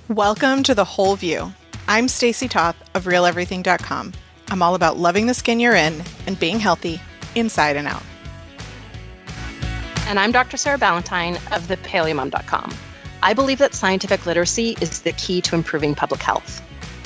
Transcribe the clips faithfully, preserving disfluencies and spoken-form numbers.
Welcome to The Whole View. I'm Stacy Toth of Real Everything dot com. I'm all about loving the skin you're in and being healthy inside and out. And I'm Doctor Sarah Ballantyne of the Paleo Mom dot com. I believe that scientific literacy is the key to improving public health.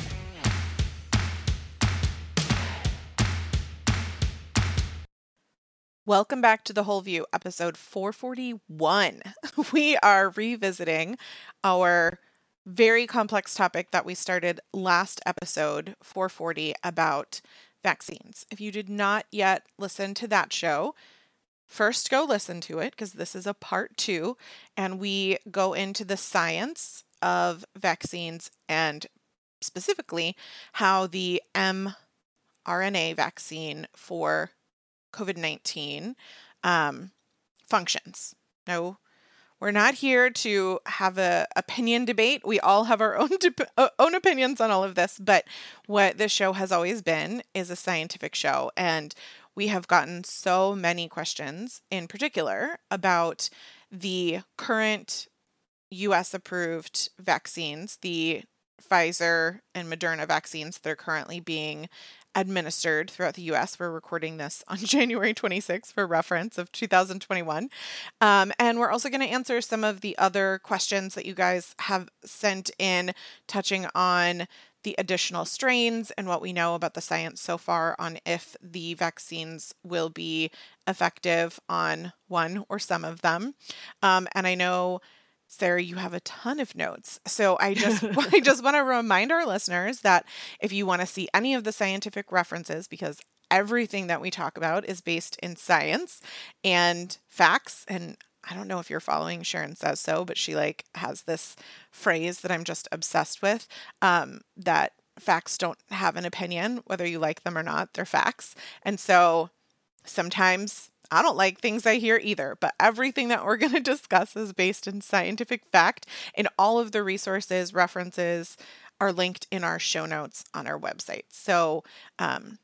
Welcome back to The Whole View, episode four forty-one. We are revisiting our very complex topic that we started last episode, four forty, about vaccines. If you did not yet listen to that show, first go listen to it because this is a part two, and we go into the science of vaccines and specifically how the mRNA vaccine for COVID nineteen um, functions. No, we're not here to have a opinion debate. We all have our own de- own opinions on all of this, but what this show has always been is a scientific show, and we have gotten so many questions, in particular, about the current U S approved vaccines, the Pfizer and Moderna vaccines that are currently being administered throughout the U S. We're recording this on January twenty-sixth for reference of two thousand twenty-one. Um, and we're also going to answer some of the other questions that you guys have sent in, touching on the additional strains and what we know about the science so far on if the vaccines will be effective on one or some of them. Um, and I know, Sarah, you have a ton of notes. So I just I just want to remind our listeners that if you want to see any of the scientific references, because everything that we talk about is based in science and facts, and I don't know if you're following Sharon Says So, but she like has this phrase that I'm just obsessed with, um, that facts don't have an opinion, whether you like them or not, they're facts. And so sometimes I don't like things I hear either, but everything that we're going to discuss is based in scientific fact, and all of the resources, references are linked in our show notes on our website. So um,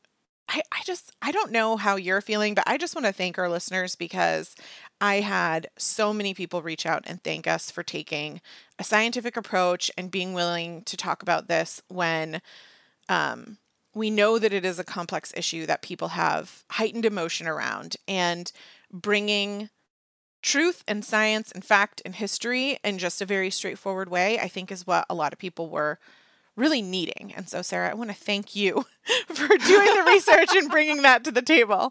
I, I just, I don't know how you're feeling, but I just want to thank our listeners because I had so many people reach out and thank us for taking a scientific approach and being willing to talk about this when um, we know that it is a complex issue that people have heightened emotion around, and bringing truth and science and fact and history in just a very straightforward way, I think is what a lot of people were really needing. And so, Sarah, I want to thank you for doing the research and bringing that to the table.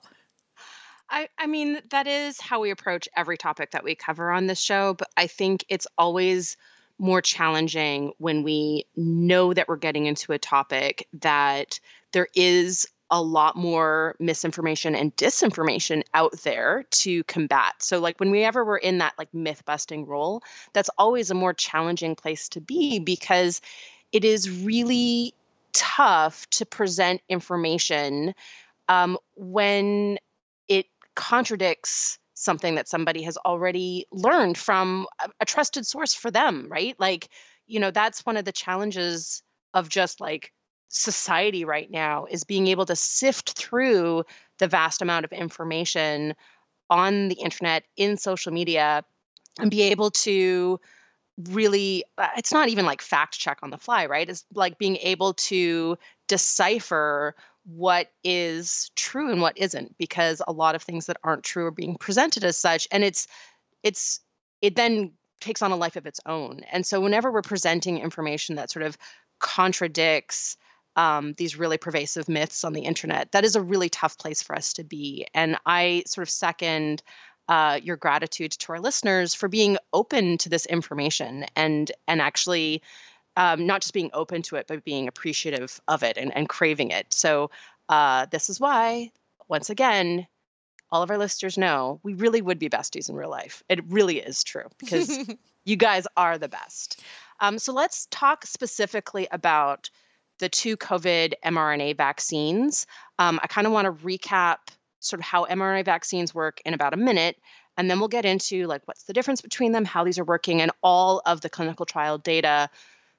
I, I mean, that is how we approach every topic that we cover on this show, but I think it's always more challenging when we know that we're getting into a topic that there is a lot more misinformation and disinformation out there to combat. So like whenever we're in that like myth busting role, that's always a more challenging place to be because it is really tough to present information um, when it contradicts something that somebody has already learned from a, a trusted source for them, right? Like, you know, that's one of the challenges of just like society right now is being able to sift through the vast amount of information on the internet, in social media, and be able to really, uh, it's not even like fact check on the fly, right? It's like being able to decipher what is true and what isn't, because a lot of things that aren't true are being presented as such. And it's, it's, it then takes on a life of its own. And so whenever we're presenting information that sort of contradicts um, these really pervasive myths on the internet, that is a really tough place for us to be. And I sort of second uh, your gratitude to our listeners for being open to this information and, and actually Um, not just being open to it, but being appreciative of it and, and craving it. So uh, this is why, once again, all of our listeners know we really would be besties in real life. It really is true because you guys are the best. Um, so let's talk specifically about the two COVID mRNA vaccines. Um, I kind of want to recap sort of how mRNA vaccines work in about a minute. And then we'll get into like what's the difference between them, how these are working, and all of the clinical trial data,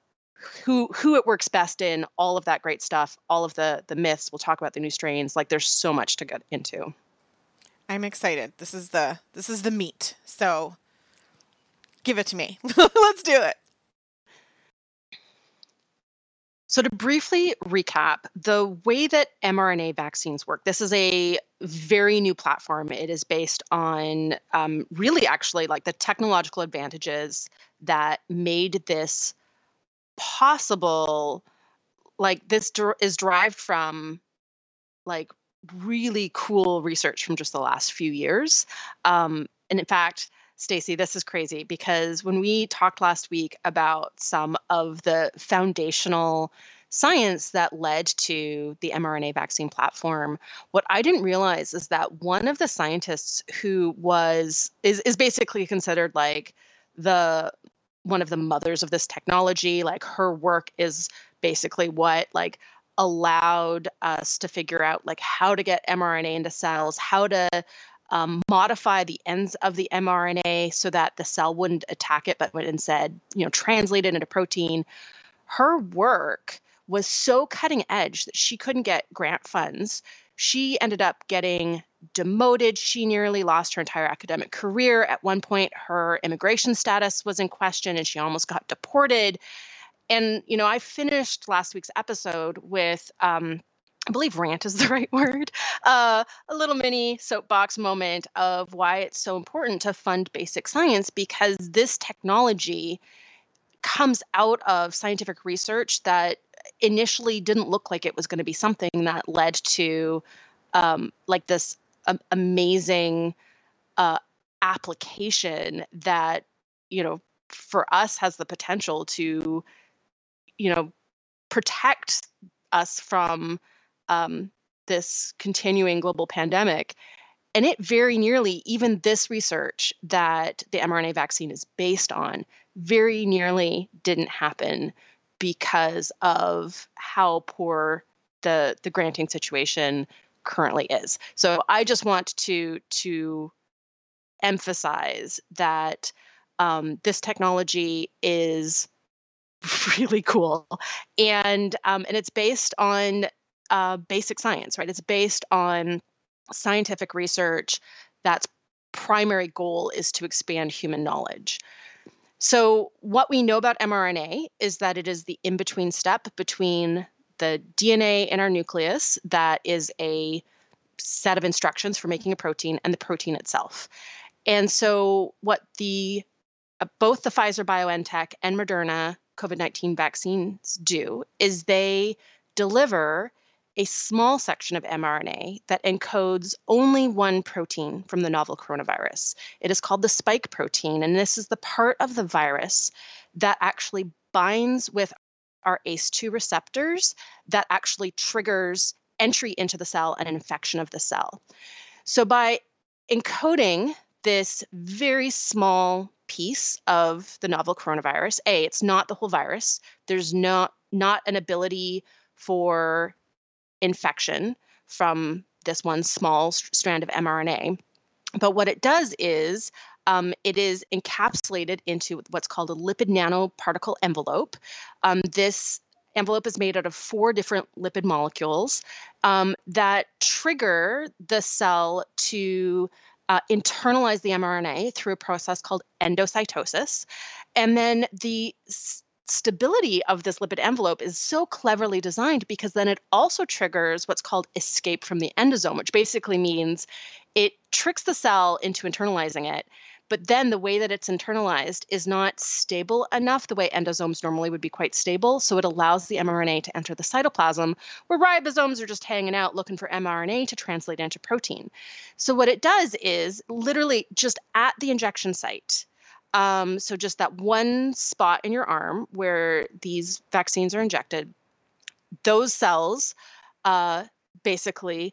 who who it works best in, all of that great stuff, all of the the myths. We'll talk about the new strains. Like there's so much to get into. I'm excited. This is the this is the meat. So give it to me. Let's do it. So to briefly recap, the way that mRNA vaccines work, this is a very new platform. It is based on um, really actually like the technological advantages that made this possible. Like this der- is derived from like really cool research from just the last few years. Um, and in fact, Stacey, this is crazy because when we talked last week about some of the foundational science that led to the mRNA vaccine platform, what I didn't realize is that one of the scientists who was is is basically considered like the one of the mothers of this technology, like her work is basically what like allowed us to figure out like how to get mRNA into cells, how to um, modify the ends of the mRNA so that the cell wouldn't attack it, but would instead, you know, translate it into protein. Her work was so cutting edge that she couldn't get grant funds. She ended up getting demoted. She nearly lost her entire academic career. At one point, her immigration status was in question and she almost got deported. And, you know, I finished last week's episode with, um, I believe rant is the right word, uh, a little mini soapbox moment of why it's so important to fund basic science, because this technology comes out of scientific research that initially didn't look like it was going to be something that led to um, like this um, amazing uh, application that, you know, for us has the potential to, you know, protect us from um, this continuing global pandemic. And it very nearly, even this research that the mRNA vaccine is based on, very nearly didn't happen because of how poor the the granting situation currently is. So I just want to to emphasize that um, this technology is really cool, and um, and it's based on uh, basic science, right? It's based on scientific research that's primary goal is to expand human knowledge. So what we know about mRNA is that it is the in-between step between the D N A in our nucleus that is a set of instructions for making a protein and the protein itself. And so what the uh, both the Pfizer BioNTech and Moderna COVID nineteen vaccines do is they deliver a small section of mRNA that encodes only one protein from the novel coronavirus. It is called the spike protein, and this is the part of the virus that actually binds with our A C E two receptors that actually triggers entry into the cell and infection of the cell. So by encoding this very small piece of the novel coronavirus, A, it's not the whole virus. There's not, not an ability for infection from this one small st- strand of mRNA. But what it does is um, it is encapsulated into what's called a lipid nanoparticle envelope. Um, this envelope is made out of four different lipid molecules um, that trigger the cell to uh, internalize the mRNA through a process called endocytosis. And then the s- stability of this lipid envelope is so cleverly designed because then it also triggers what's called escape from the endosome, which basically means it tricks the cell into internalizing it. But then the way that it's internalized is not stable enough, the way endosomes normally would be quite stable. So it allows the mRNA to enter the cytoplasm, where ribosomes are just hanging out looking for mRNA to translate into protein. So what it does is literally just at the injection site, um, so just that one spot in your arm where these vaccines are injected, those cells uh, basically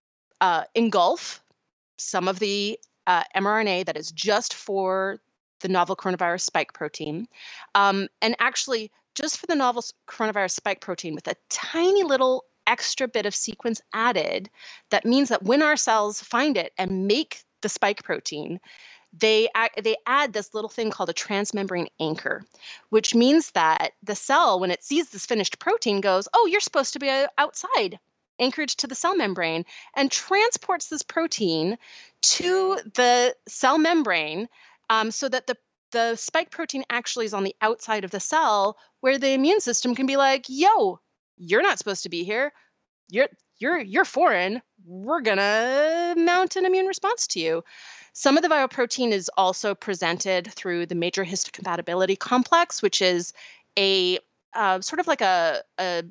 uh, engulf some of the uh, mRNA that is just for the novel coronavirus spike protein. Um, and actually, just for the novel coronavirus spike protein with a tiny little extra bit of sequence added, that means that when our cells find it and make the spike protein, they they add this little thing called a transmembrane anchor, which means that the cell, when it sees this finished protein, goes, oh, you're supposed to be outside, anchored to the cell membrane, and transports this protein to the cell membrane um, so that the the spike protein actually is on the outside of the cell where the immune system can be like, yo, you're not supposed to be here. You're you're you're foreign. We're gonna mount an immune response to you. Some of the viral protein is also presented through the major histocompatibility complex, which is a uh, sort of like a, a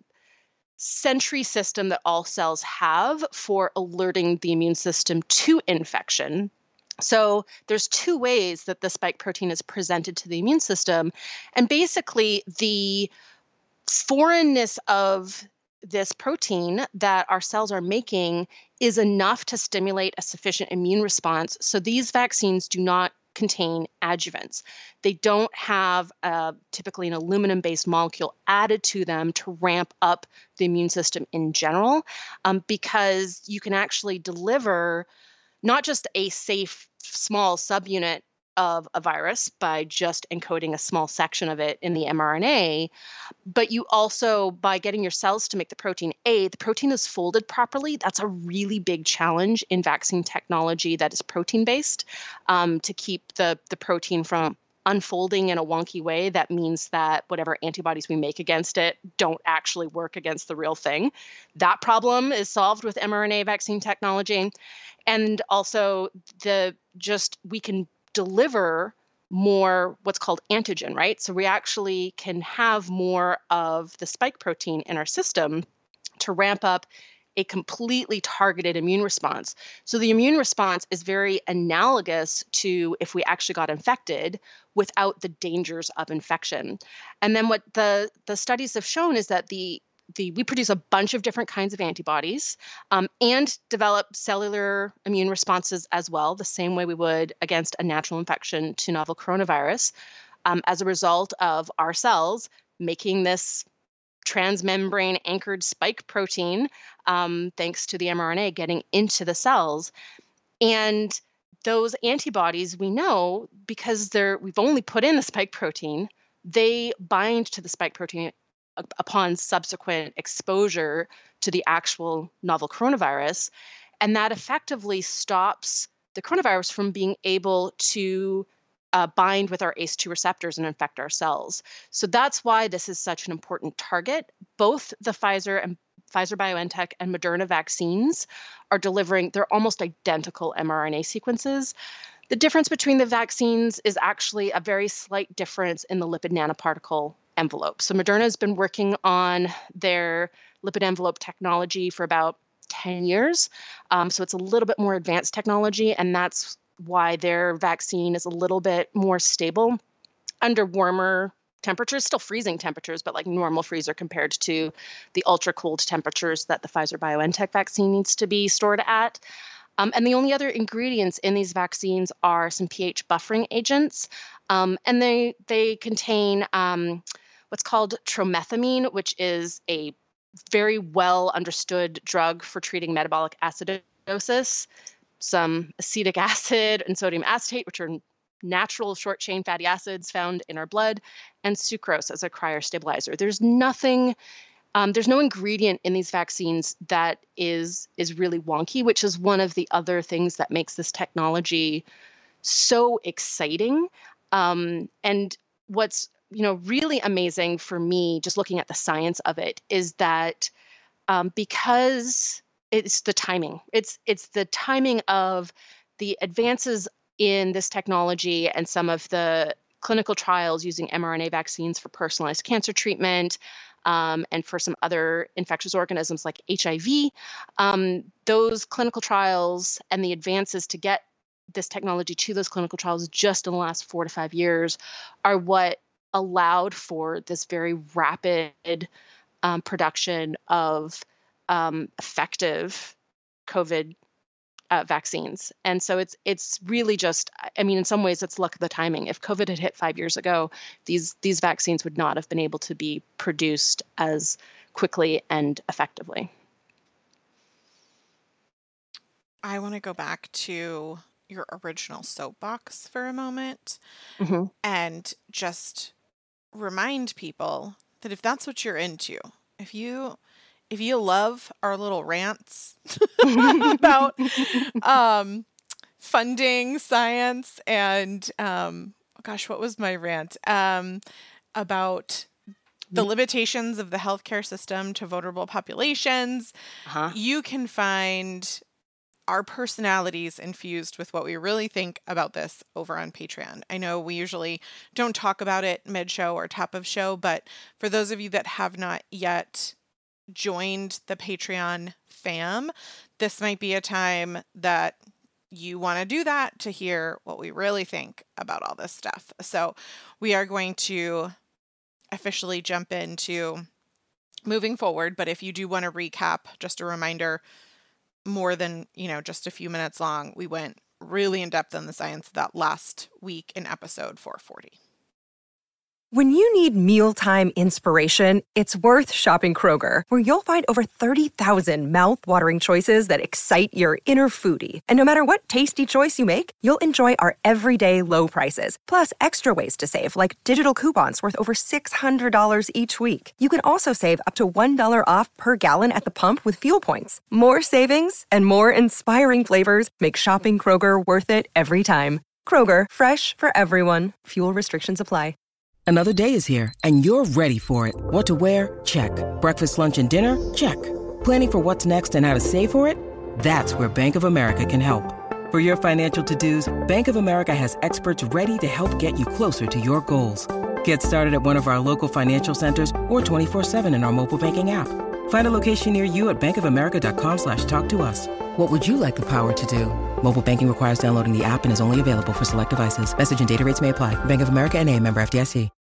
sentry system that all cells have for alerting the immune system to infection. So there's two ways that the spike protein is presented to the immune system. And basically, the foreignness of this protein that our cells are making is enough to stimulate a sufficient immune response. So these vaccines do not contain adjuvants. They don't have uh, typically an aluminum-based molecule added to them to ramp up the immune system in general, um, because you can actually deliver not just a safe small subunit of a virus by just encoding a small section of it in the mRNA, but you also, by getting your cells to make the protein A, the protein is folded properly. That's a really big challenge in vaccine technology that is protein-based, um, to keep the, the protein from unfolding in a wonky way. That means that whatever antibodies we make against it don't actually work against the real thing. That problem is solved with mRNA vaccine technology. And also the just we can deliver more what's called antigen, right? So we actually can have more of the spike protein in our system to ramp up a completely targeted immune response. So the immune response is very analogous to if we actually got infected without the dangers of infection. And then what the, the studies have shown is that the The, we produce a bunch of different kinds of antibodies, um, and develop cellular immune responses as well, the same way we would against a natural infection to novel coronavirus, um, as a result of our cells making this transmembrane anchored spike protein, um, thanks to the mRNA getting into the cells. And those antibodies, we know, because they're we've only put in the spike protein, they bind to the spike protein upon subsequent exposure to the actual novel coronavirus. And that effectively stops the coronavirus from being able to uh, bind with our A C E two receptors and infect our cells. So that's why this is such an important target. Both the Pfizer and Pfizer BioNTech and Moderna vaccines are delivering, they're almost identical mRNA sequences. The difference between the vaccines is actually a very slight difference in the lipid nanoparticle envelope. So Moderna has been working on their lipid envelope technology for about ten years. Um, so it's a little bit more advanced technology, and that's why their vaccine is a little bit more stable under warmer temperatures, still freezing temperatures, but like normal freezer compared to the ultra cooled temperatures that the Pfizer BioNTech vaccine needs to be stored at. Um, and the only other ingredients in these vaccines are some pH buffering agents, um, and they they contain um, what's called tromethamine, which is a very well understood drug for treating metabolic acidosis, some acetic acid and sodium acetate, which are natural short chain fatty acids found in our blood, and sucrose as a cryostabilizer. There's nothing Um, there's no ingredient in these vaccines that is is really wonky, which is one of the other things that makes this technology so exciting. Um, and what's you know really amazing for me, just looking at the science of it, is that um, because it's the timing. It's it's the timing of the advances in this technology and some of the clinical trials using mRNA vaccines for personalized cancer treatment, um, and for some other infectious organisms like H I V. Um, those clinical trials and the advances to get this technology to those clinical trials just in the last four to five years are what allowed for this very rapid um, production of um, effective COVID uh, vaccines. And so it's it's really just, I mean, in some ways, it's luck of the timing. If COVID had hit five years ago, these these vaccines would not have been able to be produced as quickly and effectively. I want to go back to your original soapbox for a moment, Mm-hmm. and just remind people that if that's what you're into, if you if you love our little rants about um, funding science and um, gosh, what was my rant? Um, about the limitations of the healthcare system to vulnerable populations. Uh-huh. You can find our personalities infused with what we really think about this over on Patreon. I know we usually don't talk about it mid-show or top of show, but for those of you that have not yet joined the Patreon fam, this might be a time that you want to do that to hear what we really think about all this stuff. So we are going to officially jump into moving forward, but if you do want to recap, just a reminder, more than, you know, just a few minutes long, we went really in depth on the science of that last week in episode four forty. When you need mealtime inspiration, it's worth shopping Kroger, where you'll find over thirty thousand mouth-watering choices that excite your inner foodie. And no matter what tasty choice you make, you'll enjoy our everyday low prices, plus extra ways to save, like digital coupons worth over six hundred dollars each week. You can also save up to one dollar off per gallon at the pump with fuel points. More savings and more inspiring flavors make shopping Kroger worth it every time. Kroger, fresh for everyone. Fuel restrictions apply. Another day is here, and you're ready for it. What to wear? Check. Breakfast, lunch, and dinner? Check. Planning for what's next and how to save for it? That's where Bank of America can help. For your financial to-dos, Bank of America has experts ready to help get you closer to your goals. Get started at one of our local financial centers or twenty-four seven in our mobile banking app. Find a location near you at bankofamerica.com slash talk to us. What would you like the power to do? Mobile banking requires downloading the app and is only available for select devices. Message and data rates may apply. Bank of America N A, member F D I C.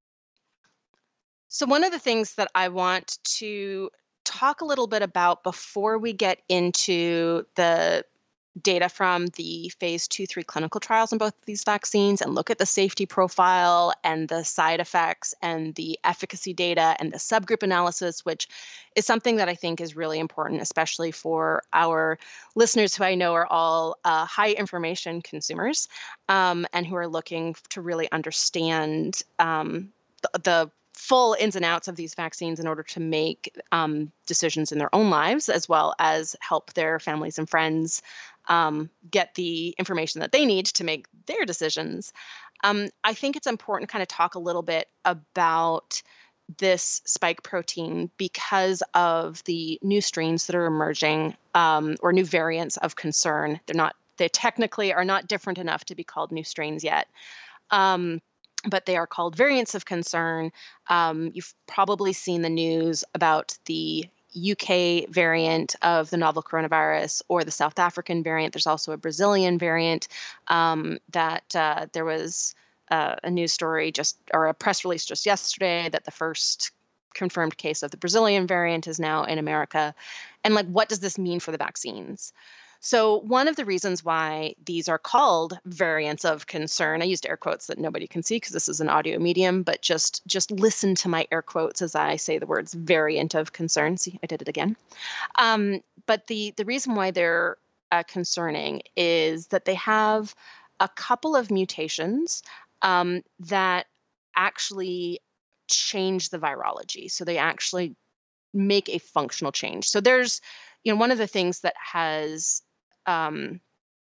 So one of the things that I want to talk a little bit about before we get into the data from the phase two, three clinical trials on both of these vaccines and look at the safety profile and the side effects and the efficacy data and the subgroup analysis, which is something that I think is really important, especially for our listeners who I know are all uh, high information consumers um, and who are looking to really understand um, the, the full ins and outs of these vaccines in order to make um, decisions in their own lives, as well as help their families and friends um, get the information that they need to make their decisions. Um, I think it's important to kind of talk a little bit about this spike protein because of the new strains that are emerging um, or new variants of concern. They're not, they technically are not different enough to be called new strains yet. Um, but they are called variants of concern. Um, you've probably seen the news about the U K variant of the novel coronavirus or the South African variant. There's also a Brazilian variant um, that uh, there was uh, a news story just or a press release just yesterday that the first confirmed case of the Brazilian variant is now in America. And like, what does this mean for the vaccines? So one of the reasons why these are called variants of concern, I used air quotes that nobody can see because this is an audio medium, but just just listen to my air quotes as I say the words variant of concern. See, I did it again. Um, but the, the reason why they're uh, concerning is that they have a couple of mutations um, that actually change the virology. So they actually make a functional change. So there's, you know, one of the things that has Um,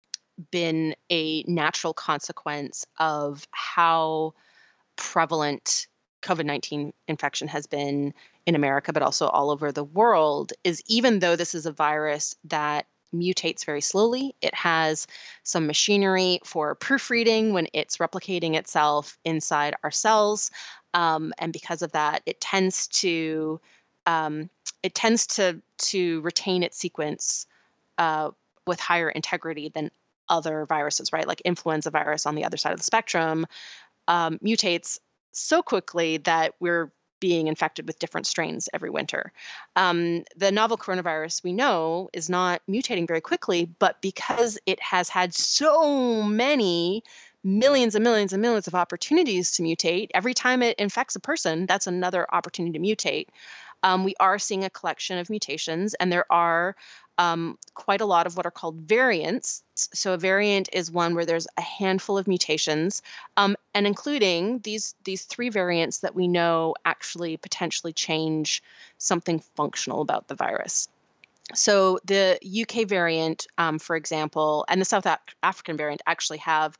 been a natural consequence of how prevalent COVID nineteen infection has been in America, but also all over the world, is even though this is a virus that mutates very slowly, it has some machinery for proofreading when it's replicating itself inside our cells. Um, and because of that, it tends to um, it tends to to retain its sequence uh, with higher integrity than other viruses, right? Like influenza virus on the other side of the spectrum um, mutates so quickly that we're being infected with different strains every winter. Um, the novel coronavirus we know is not mutating very quickly, but because it has had so many millions and millions and millions of opportunities to mutate, every time it infects a person, that's another opportunity to mutate. Um, we are seeing a collection of mutations, and there are um, quite a lot of what are called variants. So a variant is one where there's a handful of mutations, um, and including these these three variants that we know actually potentially change something functional about the virus. So the U K variant, um, for example, and the South Af- African variant actually have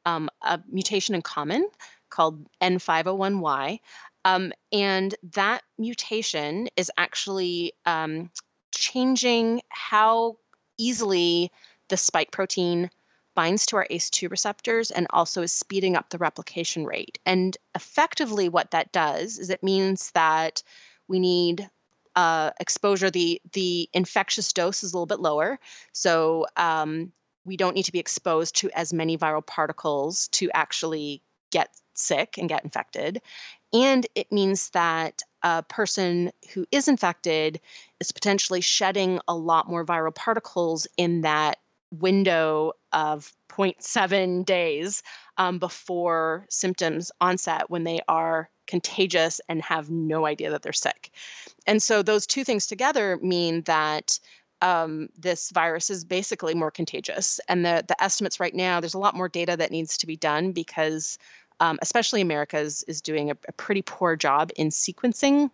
um, a mutation in common called N five oh one Y. Um, and that mutation is actually um, changing how easily the spike protein binds to our A C E two receptors and also is speeding up the replication rate. And effectively what that does is it means that we need uh, exposure, the, the infectious dose is a little bit lower. So um, we don't need to be exposed to as many viral particles to actually get sick and get infected. And it means that a person who is infected is potentially shedding a lot more viral particles in that window of zero point seven days um, before symptoms onset when they are contagious and have no idea that they're sick. And so those two things together mean that um, this virus is basically more contagious. And the, the estimates right now, there's a lot more data that needs to be done because um, especially America is, is doing a, a pretty poor job in sequencing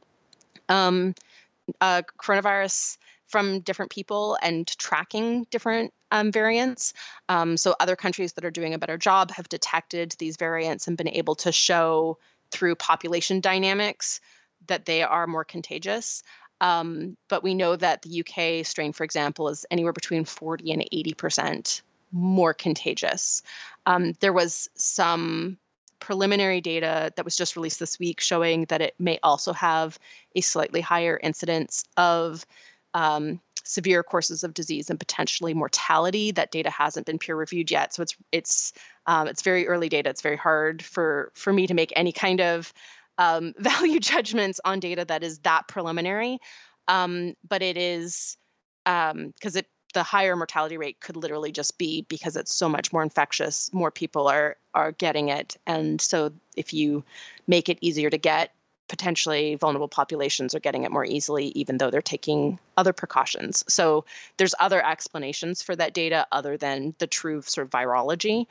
um, uh, coronavirus from different people and tracking different um, variants. Um, so other countries that are doing a better job have detected these variants and been able to show through population dynamics that they are more contagious. Um, but we know that the U K strain, for example, is anywhere between forty and eighty percent more contagious. Um, there was some preliminary data that was just released this week showing that it may also have a slightly higher incidence of um, severe courses of disease and potentially mortality. That data hasn't been peer reviewed yet, so it's it's um, it's very early data. It's very hard for for me to make any kind of um, value judgments on data that is that preliminary. Um, but it is um, because it the higher mortality rate could literally just be because it's so much more infectious. More people are are getting it, and so if you make it easier to get, potentially vulnerable populations are getting it more easily, even though they're taking other precautions. So there's other explanations for that data other than the true sort of virology.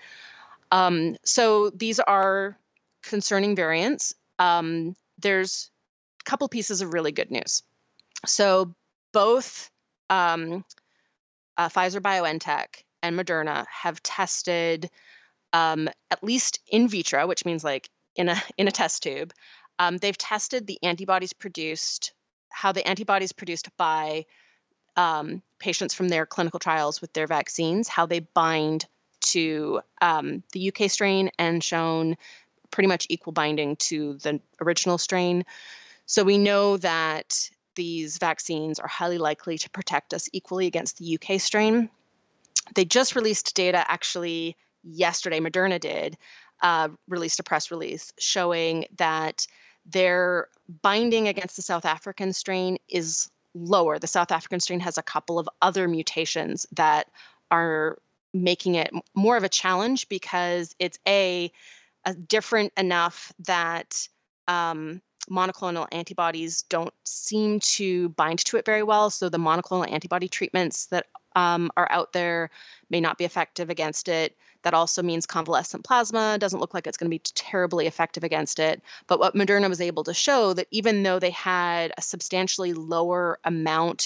Um, so these are concerning variants. Um, there's a couple pieces of really good news. So both um, uh, Pfizer-BioNTech and Moderna have tested um, at least in vitro, which means like in a in a test tube. Um, they've tested the antibodies produced, how the antibodies produced by um, patients from their clinical trials with their vaccines, how they bind to um, the U K strain, and shown pretty much equal binding to the original strain. So we know that these vaccines are highly likely to protect us equally against the U K strain. They just released data actually yesterday, Moderna did, uh, released a press release showing that their binding against the South African strain is lower. The South African strain has a couple of other mutations that are making it more of a challenge because it's a, a different enough that um, monoclonal antibodies don't seem to bind to it very well. So the monoclonal antibody treatments that um, are out there may not be effective against it. That also means convalescent plasma doesn't look like it's going to be terribly effective against it. But what Moderna was able to show, that even though they had a substantially lower amount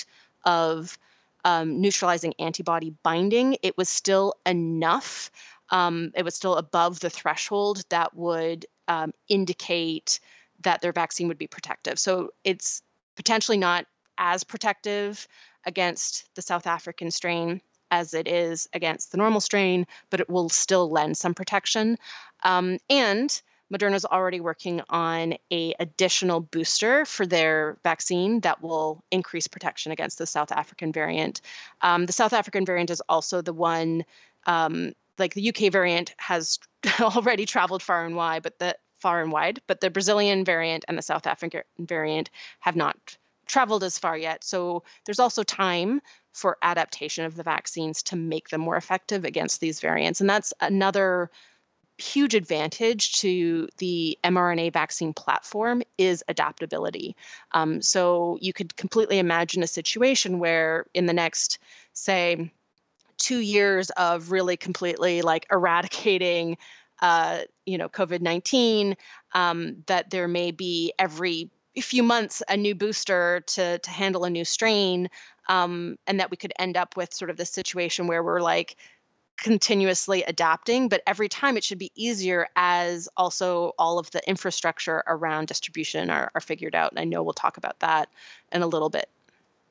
of um, neutralizing antibody binding, it was still enough. Um, it was still above the threshold that would um, indicate that their vaccine would be protective. So it's potentially not as protective against the South African strain as it is against the normal strain, but it will still lend some protection. Um, and Moderna is already working on a additional booster for their vaccine that will increase protection against the South African variant. Um, the South African variant is also the one, um, like the U K variant has already traveled far and wide, but the far and wide, but the Brazilian variant and the South African variant have not traveled as far yet. So there's also time for adaptation of the vaccines to make them more effective against these variants. And that's another huge advantage to the mRNA vaccine platform is adaptability. Um, so you could completely imagine a situation where in the next, say, two years of really completely like eradicating uh, you know, COVID nineteen, um, that there may be every few months a new booster to to handle a new strain, um, and that we could end up with sort of this situation where we're like continuously adapting, but every time it should be easier as also all of the infrastructure around distribution are, are figured out. And I know we'll talk about that in a little bit.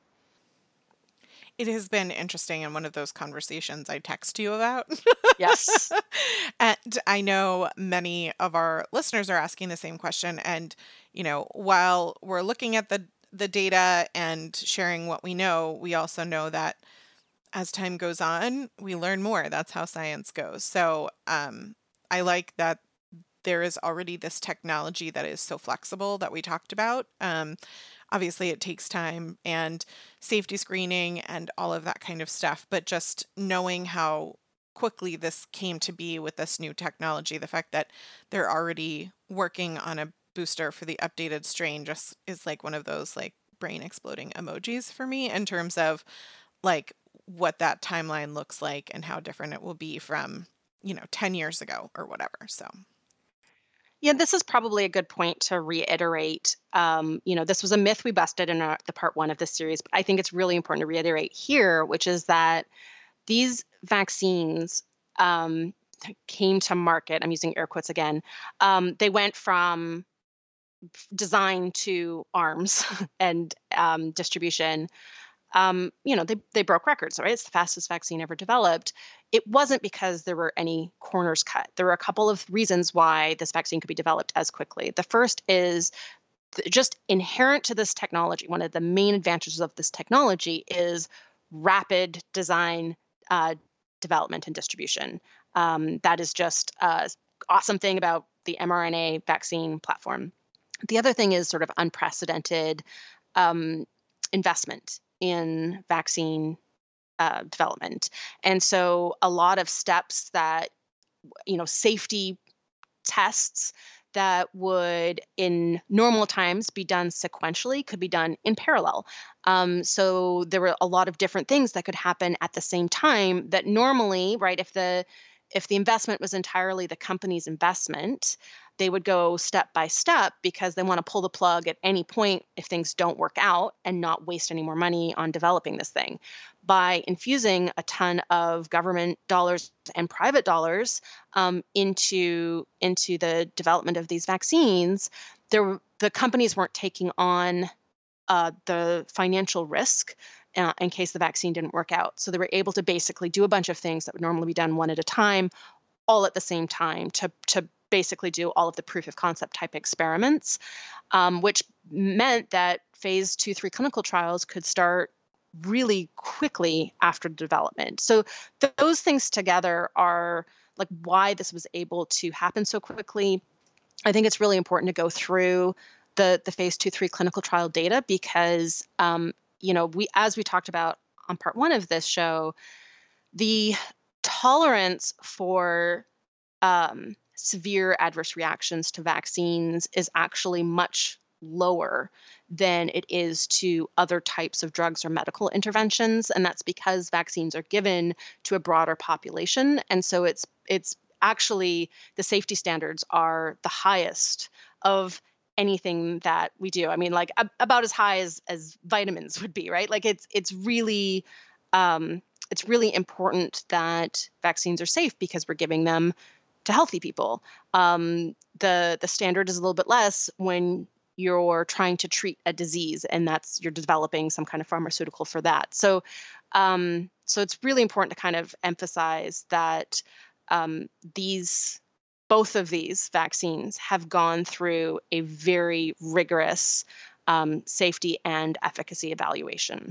It has been interesting in one of those conversations I text you about. Yes. And I know many of our listeners are asking the same question. And, you know, while we're looking at the, the data and sharing what we know, we also know that as time goes on, we learn more. That's how science goes. So um, I like that there is already this technology that is so flexible that we talked about. Um, obviously, it takes time and safety screening and all of that kind of stuff. But just knowing how quickly this came to be with this new technology, the fact that they're already working on a booster for the updated strain just is like one of those like brain exploding emojis for me in terms of like what that timeline looks like and how different it will be from, you know, ten years ago or whatever. So, yeah, this is probably a good point to reiterate. Um, you know, this was a myth we busted in our, the part one of this series, but I think it's really important to reiterate here, which is that these vaccines um, came to market. I'm using air quotes again. Um, they went from design to arms and um, distribution. Um, you know, they, they broke records, right? It's the fastest vaccine ever developed. It wasn't because there were any corners cut. There were a couple of reasons why this vaccine could be developed as quickly. The first is th- just inherent to this technology. One of the main advantages of this technology is rapid design uh, development and distribution. Um, that is just an awesome thing about the mRNA vaccine platform. The other thing is sort of unprecedented um, investment in vaccine uh, development. And so a lot of steps that, you know, safety tests that would in normal times be done sequentially could be done in parallel. Um, so there were a lot of different things that could happen at the same time that normally, right, if the if the investment was entirely the company's investment, they would go step by step because they want to pull the plug at any point if things don't work out and not waste any more money on developing this thing. By infusing a ton of government dollars and private dollars um, into into the development of these vaccines, there the companies weren't taking on uh, the financial risk uh, in case the vaccine didn't work out. So they were able to basically do a bunch of things that would normally be done one at a time, all at the same time to to basically do all of the proof of concept type experiments, um, which meant that phase two, three clinical trials could start really quickly after development. So th- those things together are like why this was able to happen so quickly. I think it's really important to go through the the phase two, three clinical trial data because, um, you know, we as we talked about on part one of this show, the tolerance for um, severe adverse reactions to vaccines is actually much lower than it is to other types of drugs or medical interventions, and that's because vaccines are given to a broader population, and so it's it's actually the safety standards are the highest of anything that we do. I mean, like ab- about as high as as vitamins would be, right? Like it's it's really um, it's really important that vaccines are safe because we're giving them to healthy people. Um, the the standard is a little bit less when you're trying to treat a disease, and that's you're developing some kind of pharmaceutical for that. So, um, so it's really important to kind of emphasize that um, these both of these vaccines have gone through a very rigorous um, safety and efficacy evaluation.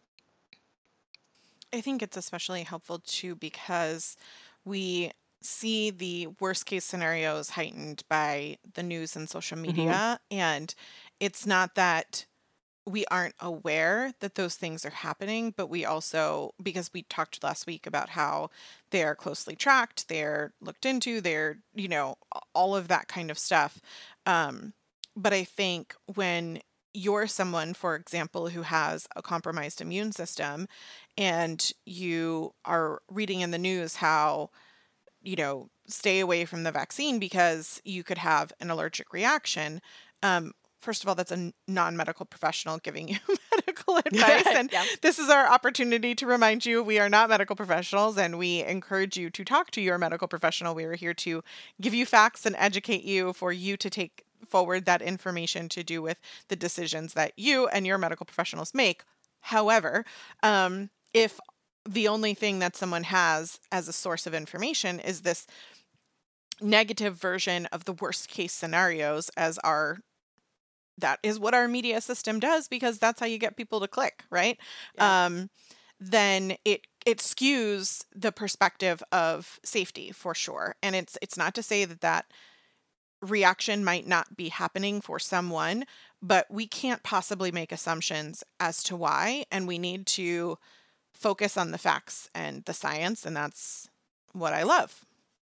I think it's especially helpful too because we see the worst case scenarios heightened by the news and social Mm-hmm. media. And it's not that we aren't aware that those things are happening, but we also, because we talked last week about how they are closely tracked, they're looked into, they're, you know, a- all of that kind of stuff. Um, but I think when you're someone, for example, who has a compromised immune system and you are reading in the news how, you know, stay away from the vaccine because you could have an allergic reaction. Um, first of all, that's a n- non-medical professional giving you medical advice. And Yeah. this is our opportunity to remind you we are not medical professionals, and we encourage you to talk to your medical professional. We are here to give you facts and educate you for you to take forward that information to do with the decisions that you and your medical professionals make. However, um, if the only thing that someone has as a source of information is this negative version of the worst case scenarios as our that is what our media system does, because that's how you get people to click, right? Yeah. Um, then it it skews the perspective of safety for sure. And it's it's not to say that that reaction might not be happening for someone, but we can't possibly make assumptions as to why, and we need to focus on the facts and the science, and that's what I love.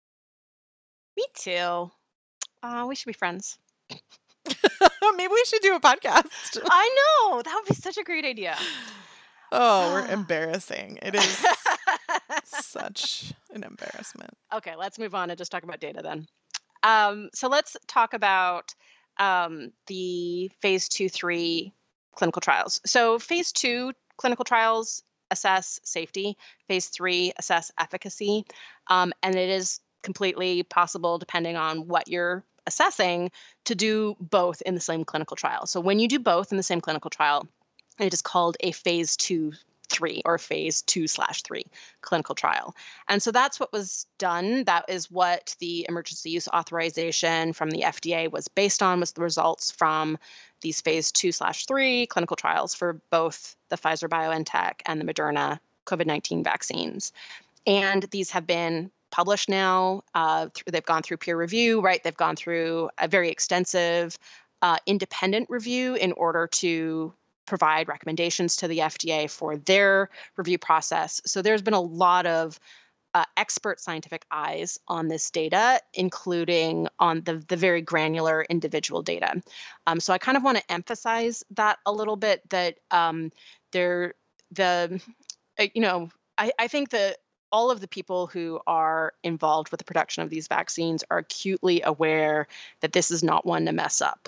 Me too. Uh, we should be friends. Maybe we should do a podcast. I know. That would be such a great idea. Oh, we're embarrassing. It is such an embarrassment. Okay, let's move on and just talk about data then. Um, so let's talk about um, the phase two, three clinical trials. So phase two clinical trials assess safety. Phase three assess efficacy. Um, and it is completely possible, depending on what you're assessing, to do both in the same clinical trial. So when you do both in the same clinical trial, it is called a phase two three or phase two slash three clinical trial. And so that's what was done. That is what the emergency use authorization from the F D A was based on, was the results from these phase two slash three clinical trials for both the Pfizer BioNTech and the Moderna COVID nineteen vaccines. And these have been published now. Uh, th- they've gone through peer review, right? They've gone through a very extensive uh, independent review in order to provide recommendations to the F D A for their review process. So there's been a lot of uh, expert scientific eyes on this data, including on the, the very granular individual data. Um, so I kind of want to emphasize that a little bit, that um, there, the, uh, you know, I, I think that all of the people who are involved with the production of these vaccines are acutely aware that this is not one to mess up,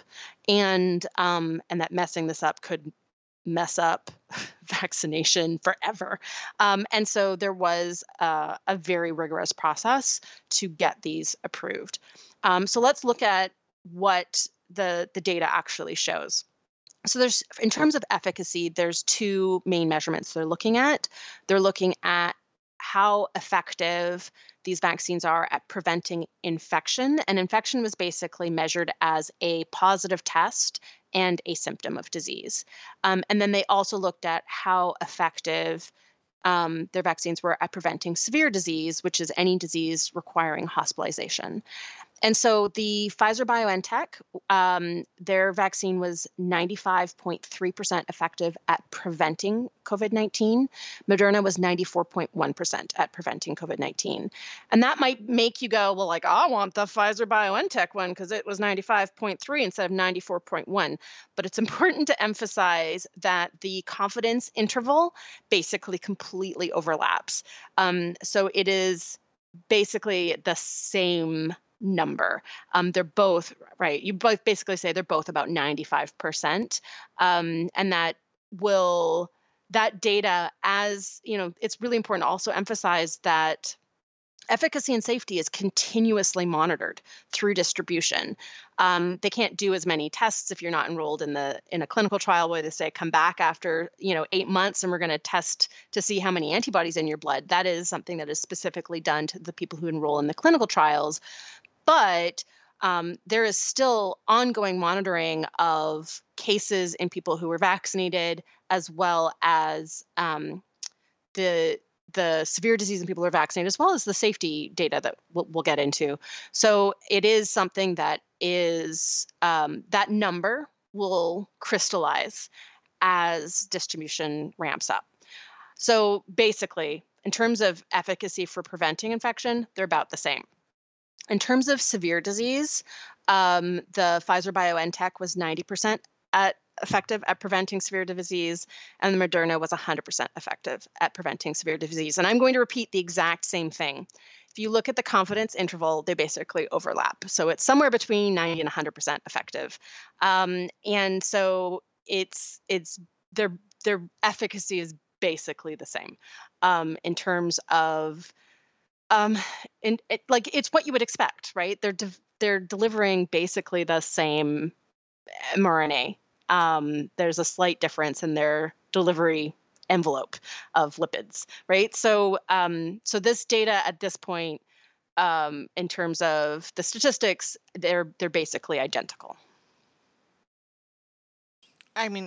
and um, and that messing this up could mess up vaccination forever. Um, and so there was uh, a very rigorous process to get these approved. Um, so let's look at what the the data actually shows. So there's, in terms of efficacy, there's two main measurements they're looking at. They're looking at how effective these vaccines are at preventing infection. And infection was basically measured as a positive test and a symptom of disease. Um, and then they also looked at how effective um, their vaccines were at preventing severe disease, which is any disease requiring hospitalization. And so the Pfizer BioNTech, um, their vaccine was ninety-five point three percent effective at preventing COVID nineteen. Moderna was ninety-four point one percent at preventing COVID nineteen. And that might make you go, well, like, I want the Pfizer BioNTech one because it was ninety-five point three instead of ninety-four point one. But it's important to emphasize that the confidence interval basically completely overlaps. Um, so it is basically the same number. Um, they're both, right, you both basically say they're both about ninety-five percent. Um, and that will, that data, as, you know, it's really important to also emphasize that efficacy and safety is continuously monitored through distribution. Um, they can't do as many tests if you're not enrolled in the in a clinical trial where they say come back after you know eight months and we're going to test to see how many antibodies in your blood. That is something that is specifically done to the people who enroll in the clinical trials. But um, there is still ongoing monitoring of cases in people who were vaccinated, as well as um, the the severe disease in people who are vaccinated, as well as the safety data that we'll, we'll get into. So it is something that is, um, that number will crystallize as distribution ramps up. So basically, in terms of efficacy for preventing infection, they're about the same. In terms of severe disease, um, the Pfizer BioNTech was ninety percent at effective at preventing severe disease, and the Moderna was one hundred percent effective at preventing severe disease. And I'm going to repeat the exact same thing. if you look at the confidence interval, they basically overlap. So it's somewhere between ninety and one hundred percent effective. Um, and so it's it's their their efficacy is basically the same um, in terms of um, and it, like it's what you would expect, right? They're de- they're delivering basically the same mRNA. Um, there's a slight difference in their delivery envelope of lipids, right? So, um, so this data at this point, um, in terms of the statistics, they're they're basically identical. I mean,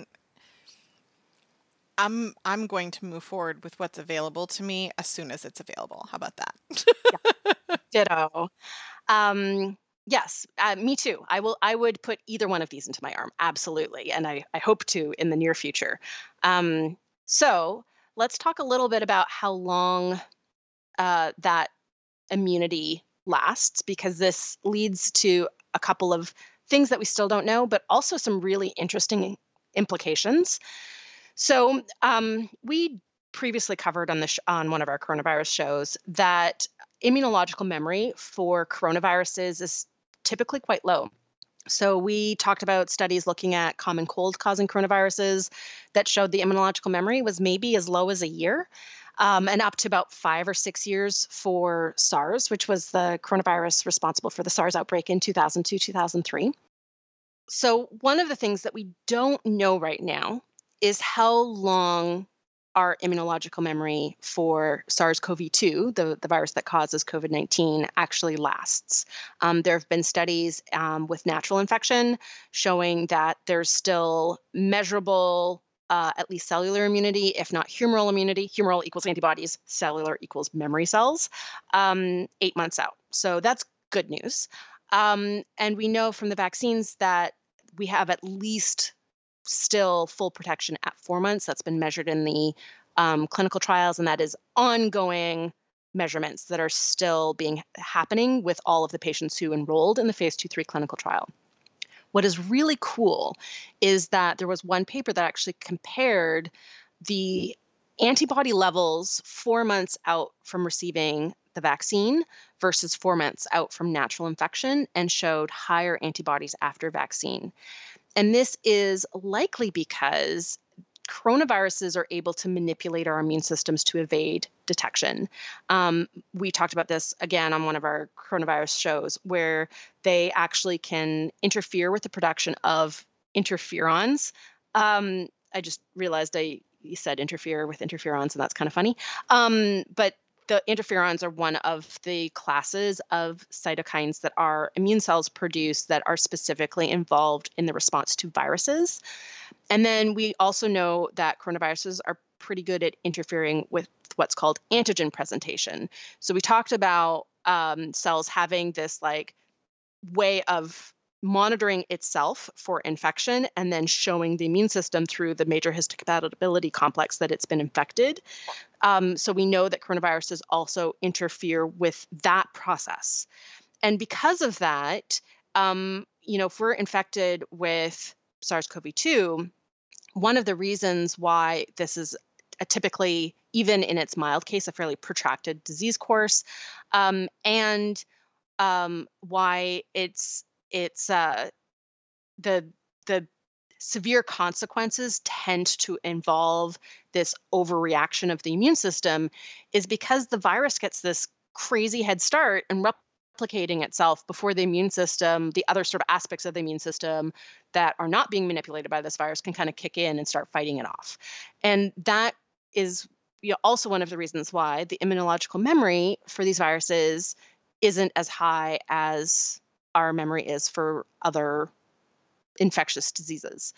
I'm I'm going to move forward with what's available to me as soon as it's available. How about that? Yeah. Ditto. Um, yes, uh, me too. I will. I would put either one of these into my arm, absolutely, and I I hope to in the near future. Um, so let's talk a little bit about how long uh, that immunity lasts, because this leads to a couple of things that we still don't know, but also some really interesting implications. So um, we previously covered on the sh- on one of our coronavirus shows that immunological memory for coronaviruses is typically quite low. So we talked about studies looking at common cold causing coronaviruses that showed the immunological memory was maybe as low as a year, um, and up to about five or six years for SARS, which was the coronavirus responsible for the SARS outbreak in two thousand two, two thousand three. So one of the things that we don't know right now is how long our immunological memory for SARS-C o V two, the, the virus that causes COVID nineteen, actually lasts. Um, there have been studies um, with natural infection showing that there's still measurable, uh, at least cellular immunity, if not humoral immunity. Humoral equals antibodies, cellular equals memory cells, um, eight months out. So that's good news. Um, and we know from the vaccines that we have at least still full protection at four months. That's been measured in the um, clinical trials, and that is ongoing measurements that are still being happening with all of the patients who enrolled in the phase two, three clinical trial. What is really cool is that there was one paper that actually compared the antibody levels four months out from receiving the vaccine versus four months out from natural infection, and showed higher antibodies after vaccine. And this is likely because coronaviruses are able to manipulate our immune systems to evade detection. Um, we talked about this again on one of our coronavirus shows, where they actually can interfere with the production of interferons. Um, I just realized I said interfere with interferons, and that's kind of funny. Um, but the interferons are one of the classes of cytokines that our immune cells produce that are specifically involved in the response to viruses. And then we also know that coronaviruses are pretty good at interfering with what's called antigen presentation. So we talked about um, cells having this like way of monitoring itself for infection and then showing the immune system through the major histocompatibility complex that it's been infected. Um, so we know that coronaviruses also interfere with that process. And because of that, um, you know, if we're infected with SARS-C o V two, one of the reasons why this is a typically, even in its mild case, a fairly protracted disease course, um, and um, why it's it's uh, the the severe consequences tend to involve this overreaction of the immune system, is because the virus gets this crazy head start and replicating itself before the immune system, the other sort of aspects of the immune system that are not being manipulated by this virus, can kind of kick in and start fighting it off. And that is, you know, also one of the reasons why the immunological memory for these viruses isn't as high as our memory is for other infectious diseases.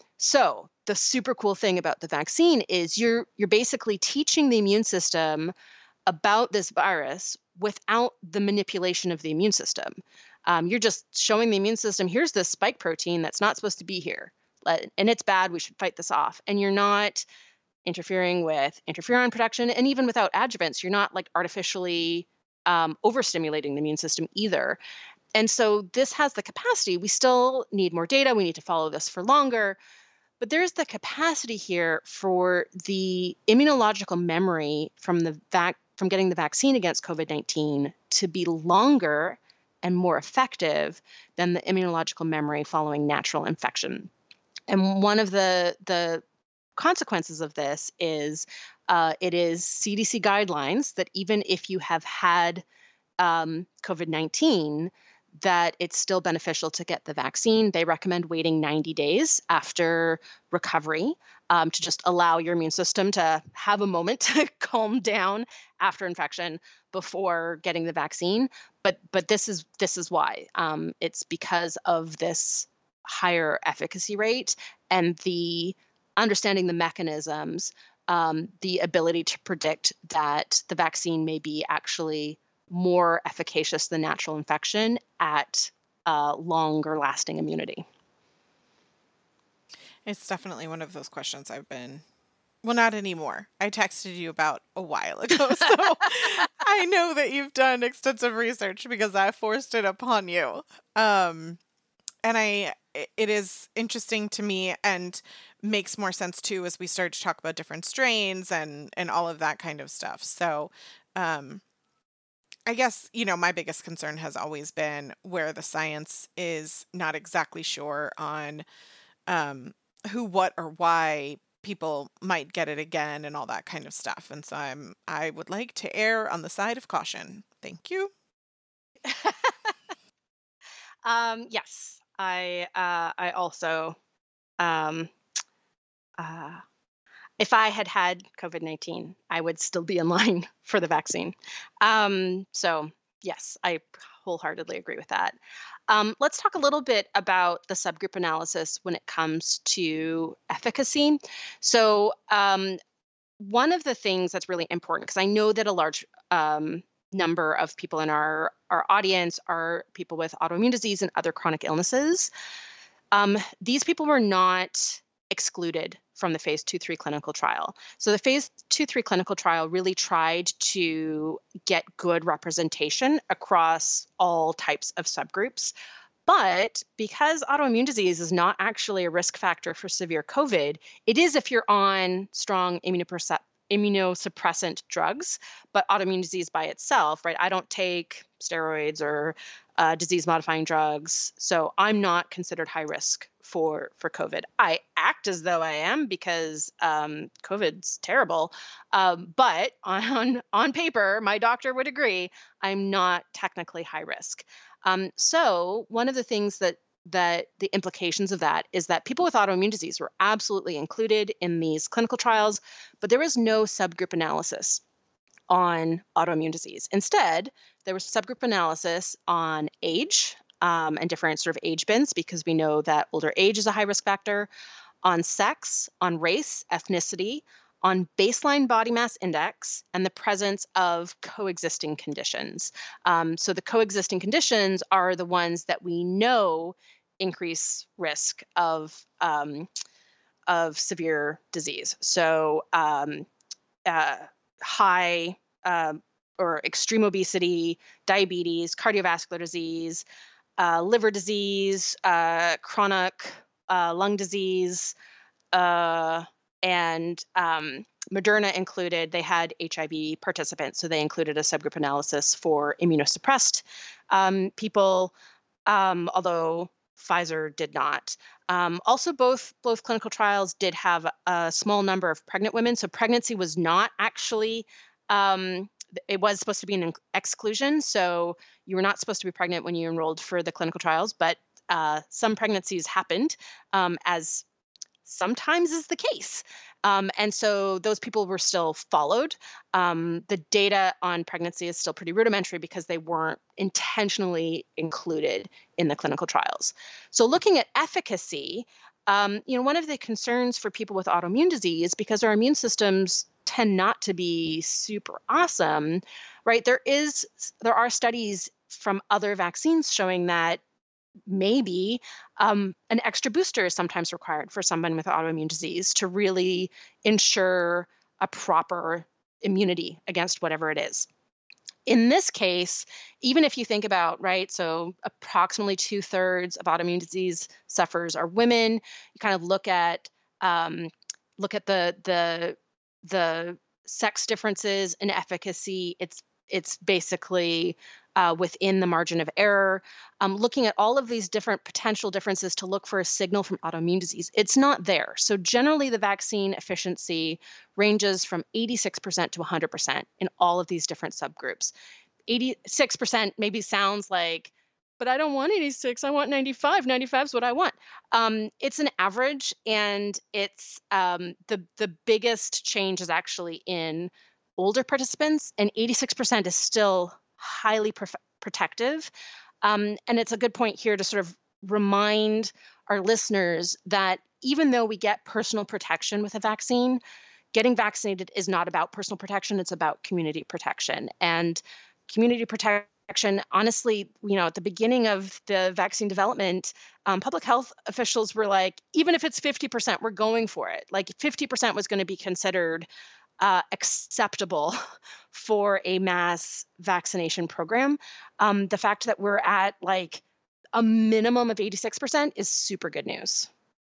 So the super cool thing about the vaccine is you're you're basically teaching the immune system about this virus without the manipulation of the immune system. Um, you're just showing the immune system, here's this spike protein that's not supposed to be here, and it's bad, we should fight this off. And you're not interfering with interferon production, and even without adjuvants, you're not like artificially um, overstimulating the immune system either. And so this has the capacity. We still need more data. We need to follow this for longer. But there's the capacity here for the immunological memory from the vac- from getting the vaccine against COVID nineteen to be longer and more effective than the immunological memory following natural infection. And one of the the consequences of this is uh, it is C D C guidelines that even if you have had um, COVID nineteen, that it's still beneficial to get the vaccine. They recommend waiting ninety days after recovery um, to just allow your immune system to have a moment to calm down after infection before getting the vaccine. But but this is this is why um, it's because of this higher efficacy rate and the understanding the mechanisms, um, the ability to predict that the vaccine may be actually more efficacious than natural infection at uh, longer lasting immunity. It's definitely one of those questions I've been, well, not anymore. I texted you about a while ago, so I know that you've done extensive research because I forced it upon you. Um, and I, it is interesting to me and makes more sense too as we start to talk about different strains and and all of that kind of stuff. So, um, I guess, you know, my biggest concern has always been where the science is not exactly sure on um, who, what, or why people might get it again and all that kind of stuff. And so I'm, I would like to err on the side of caution. Thank you. um, yes, I, uh, I also, um, uh, if I had had COVID nineteen, I would still be in line for the vaccine. Um, so yes, I wholeheartedly agree with that. Um, let's talk a little bit about the subgroup analysis when it comes to efficacy. So um, one of the things that's really important, because I know that a large um, number of people in our, our audience are people with autoimmune disease and other chronic illnesses. Um, these people were not excluded from the phase two three clinical trial. So the phase two three clinical trial really tried to get good representation across all types of subgroups. But because autoimmune disease is not actually a risk factor for severe COVID, it is if you're on strong immunoperce- immunosuppressant drugs, but autoimmune disease by itself, right? I don't take steroids or uh, disease-modifying drugs, so I'm not considered high risk for for COVID. I act as though I am because um, COVID's terrible, um, but on on paper, my doctor would agree I'm not technically high risk. Um, so one of the things that that the implications of that is that people with autoimmune disease were absolutely included in these clinical trials, but there was no subgroup analysis on autoimmune disease. Instead, there was subgroup analysis on age um, and different sort of age bins, because we know that older age is a high risk factor, on sex, on race, ethnicity, on baseline body mass index, and the presence of coexisting conditions. Um, so the coexisting conditions are the ones that we know increase risk of um, of severe disease. So um, uh, high uh, or extreme obesity, diabetes, cardiovascular disease, uh, liver disease, uh, chronic uh, lung disease, uh, and um, Moderna included, they had H I V participants, so they included a subgroup analysis for immunosuppressed um, people, um, although Pfizer did not. Um, also, both both clinical trials did have a small number of pregnant women, so pregnancy was not actually, um, it was supposed to be an exclusion, so you were not supposed to be pregnant when you enrolled for the clinical trials, but uh, some pregnancies happened, um, as sometimes is the case. Um, and so those people were still followed. Um, the data on pregnancy is still pretty rudimentary because they weren't intentionally included in the clinical trials. So looking at efficacy, um, you know, one of the concerns for people with autoimmune disease, because our immune systems tend not to be super awesome, right? There is, there are studies from other vaccines showing that maybe um, an extra booster is sometimes required for someone with autoimmune disease to really ensure a proper immunity against whatever it is. In this case, even if you think about, right, so approximately two thirds of autoimmune disease sufferers are women. You kind of look at um, look at the the the sex differences in efficacy. It's it's basically uh, within the margin of error. Um, looking at all of these different potential differences to look for a signal from autoimmune disease, it's not there. So generally, the vaccine efficiency ranges from eighty-six percent to one hundred percent in all of these different subgroups. eighty-six percent maybe sounds like, but I don't want eighty-six. I want ninety-five. ninety-five is what I want. Um, it's an average, and it's um, the the biggest change is actually in older participants, and eighty-six percent is still highly prof- protective. Um, and it's a good point here to sort of remind our listeners that even though we get personal protection with a vaccine, getting vaccinated is not about personal protection. It's about community protection. And community protection, honestly, you know, at the beginning of the vaccine development, um, public health officials were like, even if it's fifty percent, we're going for it. Like fifty percent was going to be considered uh, acceptable for a mass vaccination program. Um, the fact that we're at like a minimum of eighty-six percent is super good news.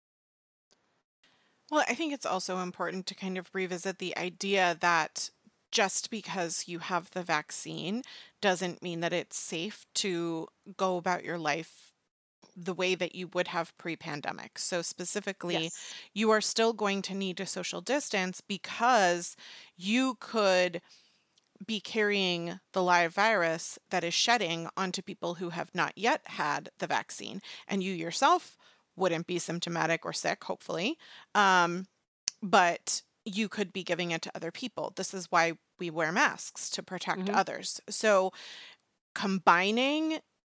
Well, I think it's also important to kind of revisit the idea that just because you have the vaccine doesn't mean that it's safe to go about your life the way that you would have pre-pandemic. So specifically, Yes. you are still going to need to social distance because you could be carrying the live virus that is shedding onto people who have not yet had the vaccine. And you yourself wouldn't be symptomatic or sick, hopefully. Um, but you could be giving it to other people. This is why we wear masks, to protect Mhm. others. So combining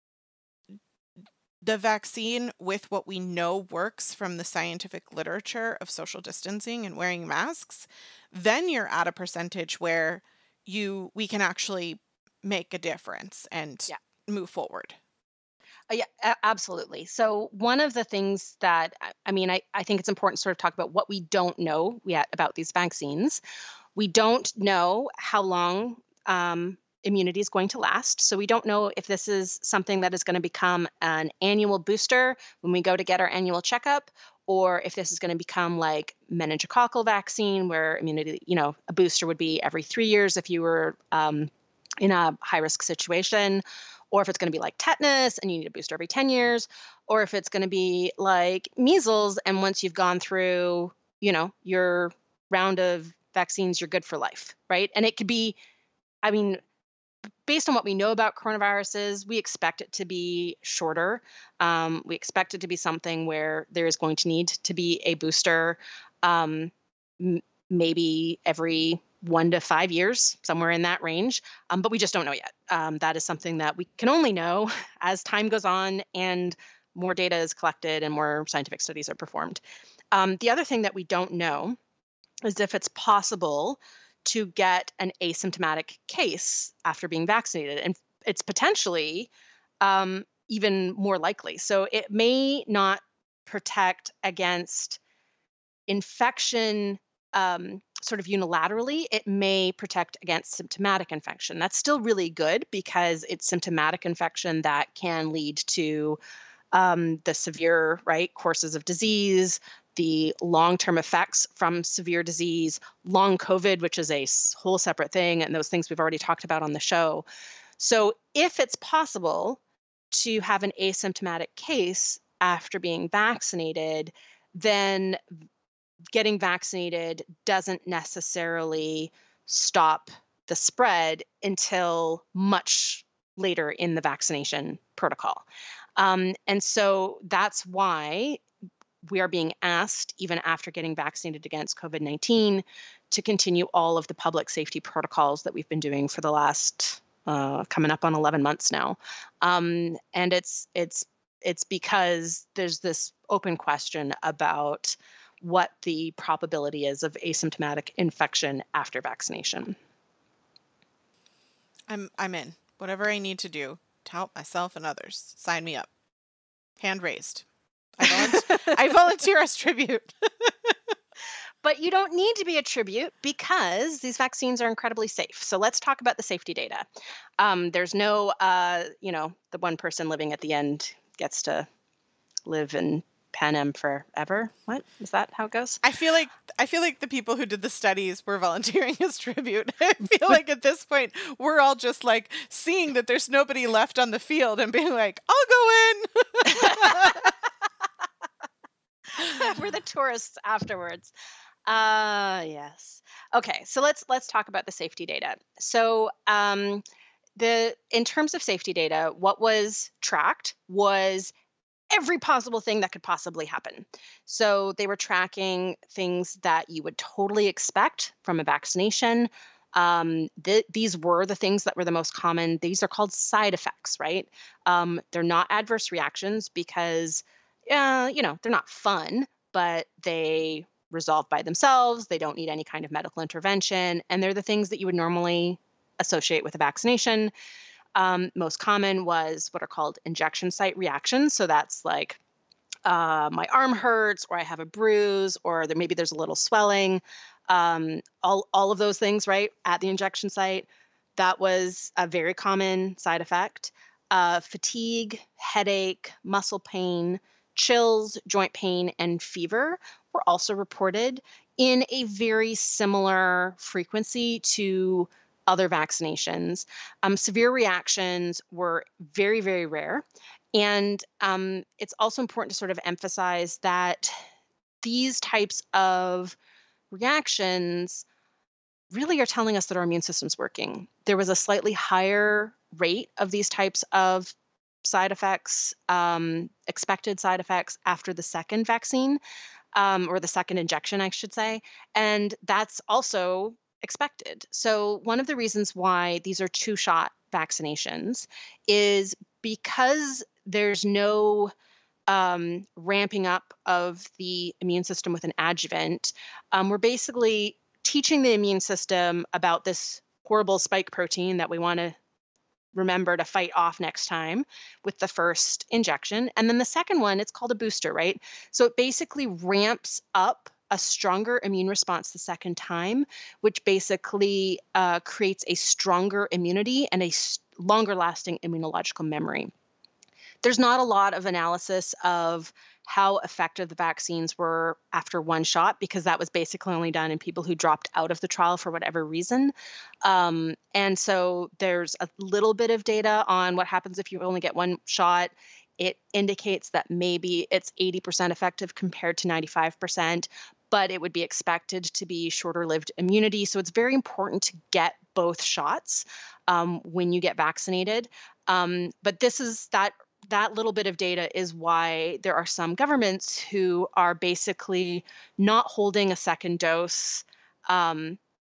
the vaccine with what we know works from the scientific literature of social distancing and wearing masks, then you're at a percentage where you we can actually make a difference and Yeah. move forward. Uh, yeah, a- absolutely. So one of the things that I I mean, I, I think it's important to sort of talk about what we don't know yet about these vaccines. We don't know how long um, immunity is going to last. So we don't know if this is something that is going to become an annual booster when we go to get our annual checkup, or if this is going to become like meningococcal vaccine, where immunity, you know, a booster would be every three years if you were um, in a high risk situation, or if it's going to be like tetanus and you need a booster every ten years, or if it's going to be like measles and once you've gone through, you know, your round of vaccines, you're good for life, right? And it could be, I mean, based on what we know about coronaviruses, we expect it to be shorter. Um, we expect it to be something where there is going to need to be a booster, um, m- maybe every one to five years, somewhere in that range. Um, but we just don't know yet. Um, that is something that we can only know as time goes on and more data is collected and more scientific studies are performed. Um, the other thing that we don't know is if it's possible to get an asymptomatic case after being vaccinated. And it's potentially um, even more likely. So it may not protect against infection um, sort of unilaterally. It may protect against symptomatic infection. That's still really good because it's symptomatic infection that can lead to um, the severe, right, courses of disease, the long-term effects from severe disease, long COVID, which is a s- whole separate thing, and those things we've already talked about on the show. So if it's possible to have an asymptomatic case after being vaccinated, then getting vaccinated doesn't necessarily stop the spread until much later in the vaccination protocol. Um, and so that's why we are being asked, even after getting vaccinated against COVID nineteen, to continue all of the public safety protocols that we've been doing for the last uh, coming up on eleven months now. Um, and it's it's it's because there's this open question about what the probability is of asymptomatic infection after vaccination. I'm I'm in. Whatever I need to do to help myself and others. Sign me up. Hand raised. I volunteer, I volunteer as tribute. But you don't need to be a tribute because these vaccines are incredibly safe. So let's talk about the safety data. Um, there's no, uh, you know, the one person living at the end gets to live and Panem forever. What is that? How it goes? I feel like I feel like the people who did the studies were volunteering as tribute. I feel like at this point we're all just like seeing that there's nobody left on the field and being like, "I'll go in." We're the tourists afterwards. Uh yes. Okay, so let's let's talk about the safety data. So um the in terms of safety data, what was tracked was every possible thing that could possibly happen. So they were tracking things that you would totally expect from a vaccination. Um, th- these were the things that were the most common. These are called side effects, right? Um, they're not adverse reactions because, uh, you know, they're not fun, but they resolve by themselves. They don't need any kind of medical intervention. And they're the things that you would normally associate with a vaccination. Um, most common was what are called injection site reactions. So that's like uh, my arm hurts, or I have a bruise, or there maybe there's a little swelling. Um, all all of those things, right, at the injection site. That was a very common side effect. Uh, fatigue, headache, muscle pain, chills, joint pain, and fever were also reported in a very similar frequency to other vaccinations. Um, severe reactions were very, very rare. And um, it's also important to sort of emphasize that these types of reactions really are telling us that our immune system's working. There was a slightly higher rate of these types of side effects, um, expected side effects after the second vaccine, um, or the second injection, I should say. And that's also expected. So one of the reasons why these are two-shot vaccinations is because there's no um, ramping up of the immune system with an adjuvant. Um, we're basically teaching the immune system about this horrible spike protein that we want to remember to fight off next time with the first injection. And then the second one, it's called a booster, right? So it basically ramps up a stronger immune response the second time, which basically uh, creates a stronger immunity and a s- longer lasting immunological memory. There's not a lot of analysis of how effective the vaccines were after one shot, because that was basically only done in people who dropped out of the trial for whatever reason. Um, and so there's a little bit of data on what happens if you only get one shot. It indicates that maybe it's eighty percent effective compared to ninety-five percent, but it would be expected to be shorter lived immunity. So it's very important to get both shots um, when you get vaccinated. Um, but this is that that little bit of data is why there are some governments who are basically not holding a second dose, um,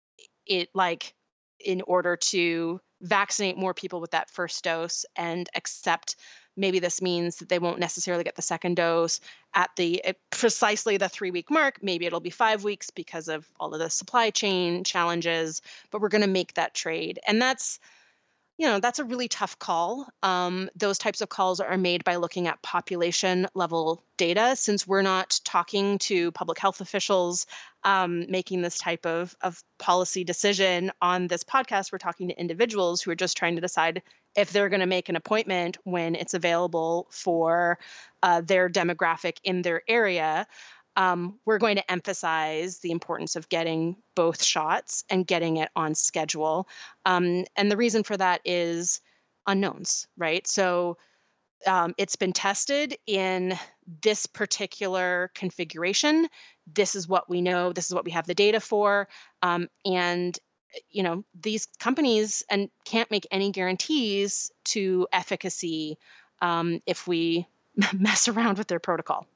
it like in order to vaccinate more people with that first dose, and accept maybe this means that they won't necessarily get the second dose at the at precisely the three week mark. Maybe it'll be five weeks because of all of the supply chain challenges, but we're going to make that trade. And that's, you know, that's a really tough call. Um, those types of calls are made by looking at population level data. Since we're not talking to public health officials um, making this type of, of policy decision on this podcast, we're talking to individuals who are just trying to decide if they're going to make an appointment when it's available for uh, their demographic in their area. Um, we're going to emphasize the importance of getting both shots and getting it on schedule. Um, and the reason for that is unknowns, right? So um, it's been tested in this particular configuration. This is what we know. This is what we have the data for. Um, and, you know, these companies and can't make any guarantees to efficacy um, if we mess around with their protocol.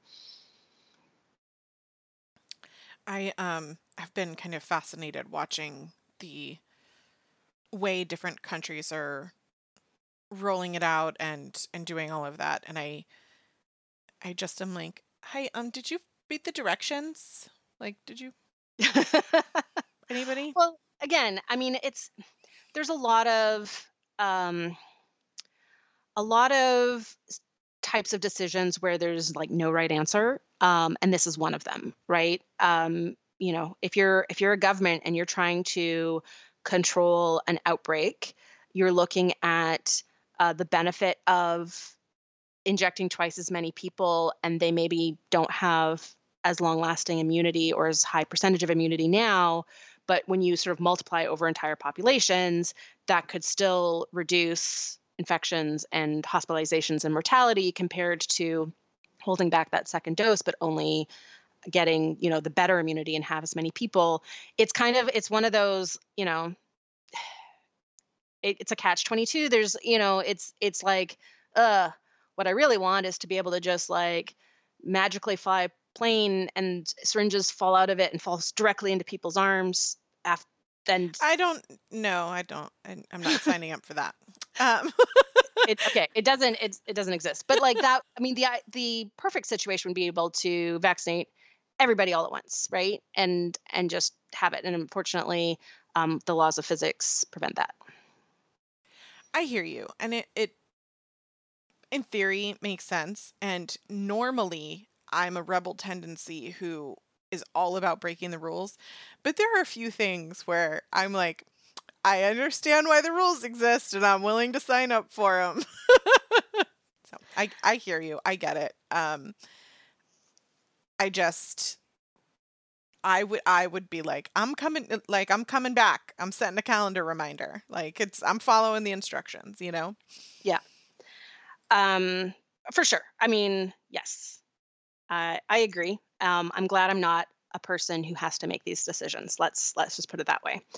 I um have been kind of fascinated watching the way different countries are rolling it out and and doing all of that, and I I just am like, "Hi, um did you read the directions? Like, did you anybody?" Well, again, I mean, it's there's a lot of um a lot of s- types of decisions where there's like no right answer, um, and this is one of them, right? Um, you know, if you're if you're a government and you're trying to control an outbreak, you're looking at uh, the benefit of injecting twice as many people and they maybe don't have as long-lasting immunity or as high percentage of immunity now, but when you sort of multiply over entire populations, that could still reduce infections and hospitalizations and mortality compared to holding back that second dose, but only getting, you know, the better immunity and have as many people. It's kind of, it's one of those, you know, it, it's a catch twenty-two. There's, you know, it's, it's like, uh, what I really want is to be able to just like magically fly a plane and syringes fall out of it and falls directly into people's arms. After, and I don't, no, I don't, I, I'm not signing up for that. Um. It, okay, it doesn't, it, it doesn't exist. But like that, I mean, the, the perfect situation would be able to vaccinate everybody all at once, right? And, and just have it. And unfortunately, um, the laws of physics prevent that. I hear you. And it, it, in theory, makes sense. And normally I'm a rebel tendency who is all about breaking the rules. But there are a few things where I'm like, I understand why the rules exist and I'm willing to sign up for them. So I, I hear you. I get it. Um, I just, I would, I would be like, I'm coming, like, I'm coming back. I'm setting a calendar reminder. Like it's, I'm following the instructions, you know? Yeah. Um, for sure. I mean, yes, I I agree. Um, I'm glad I'm not a person who has to make these decisions. Let's, let's just put it that way.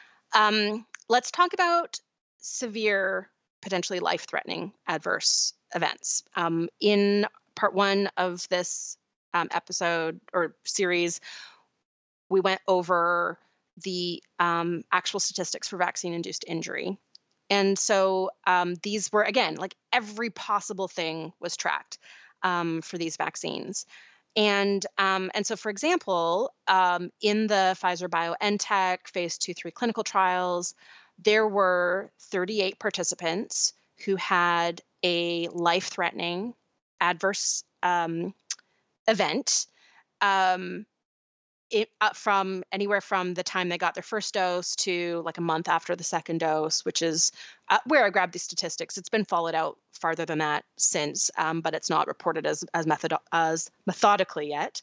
Um, let's talk about severe, potentially life-threatening adverse events. Um, in part one of this um, episode or series, we went over the um, actual statistics for vaccine-induced injury. And so um, these were, again, like every possible thing was tracked um, for these vaccines. And um, and so, for example, um, in the Pfizer-BioNTech phase two, three clinical trials, there were thirty-eight participants who had a life-threatening adverse um, event um, it, uh, from anywhere from the time they got their first dose to like a month after the second dose, which is uh, where I grabbed these statistics. It's been followed out farther than that since, um, but it's not reported as as, method- as methodically yet.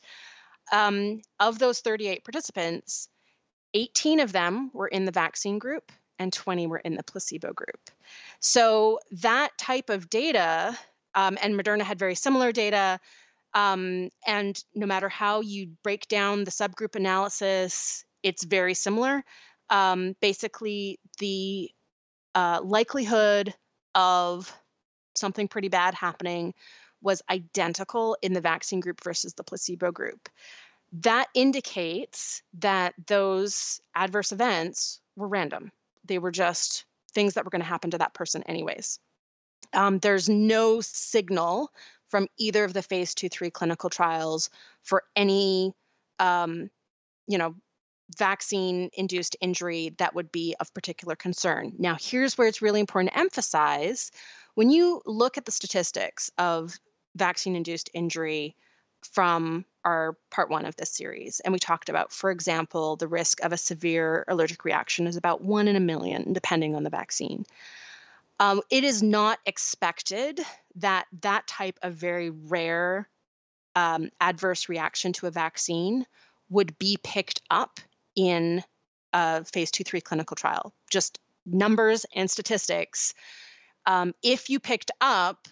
Um, of those thirty-eight participants, eighteen of them were in the vaccine group and twenty were in the placebo group. So that type of data, um, and Moderna had very similar data. Um, and no matter how you break down the subgroup analysis, it's very similar. Um, basically, the uh, likelihood of something pretty bad happening was identical in the vaccine group versus the placebo group. That indicates that those adverse events were random. They were just things that were going to happen to that person anyways. Um, there's no signal from either of the phase two, three clinical trials for any, um, you know, vaccine-induced injury that would be of particular concern. Now, here's where it's really important to emphasize. When you look at the statistics of vaccine-induced injury from our part one of this series, and we talked about, for example, the risk of a severe allergic reaction is about one in a million, depending on the vaccine. Um, it is not expected that that type of very rare um, adverse reaction to a vaccine would be picked up in a phase two, three clinical trial. Just numbers and statistics. Um, if you picked up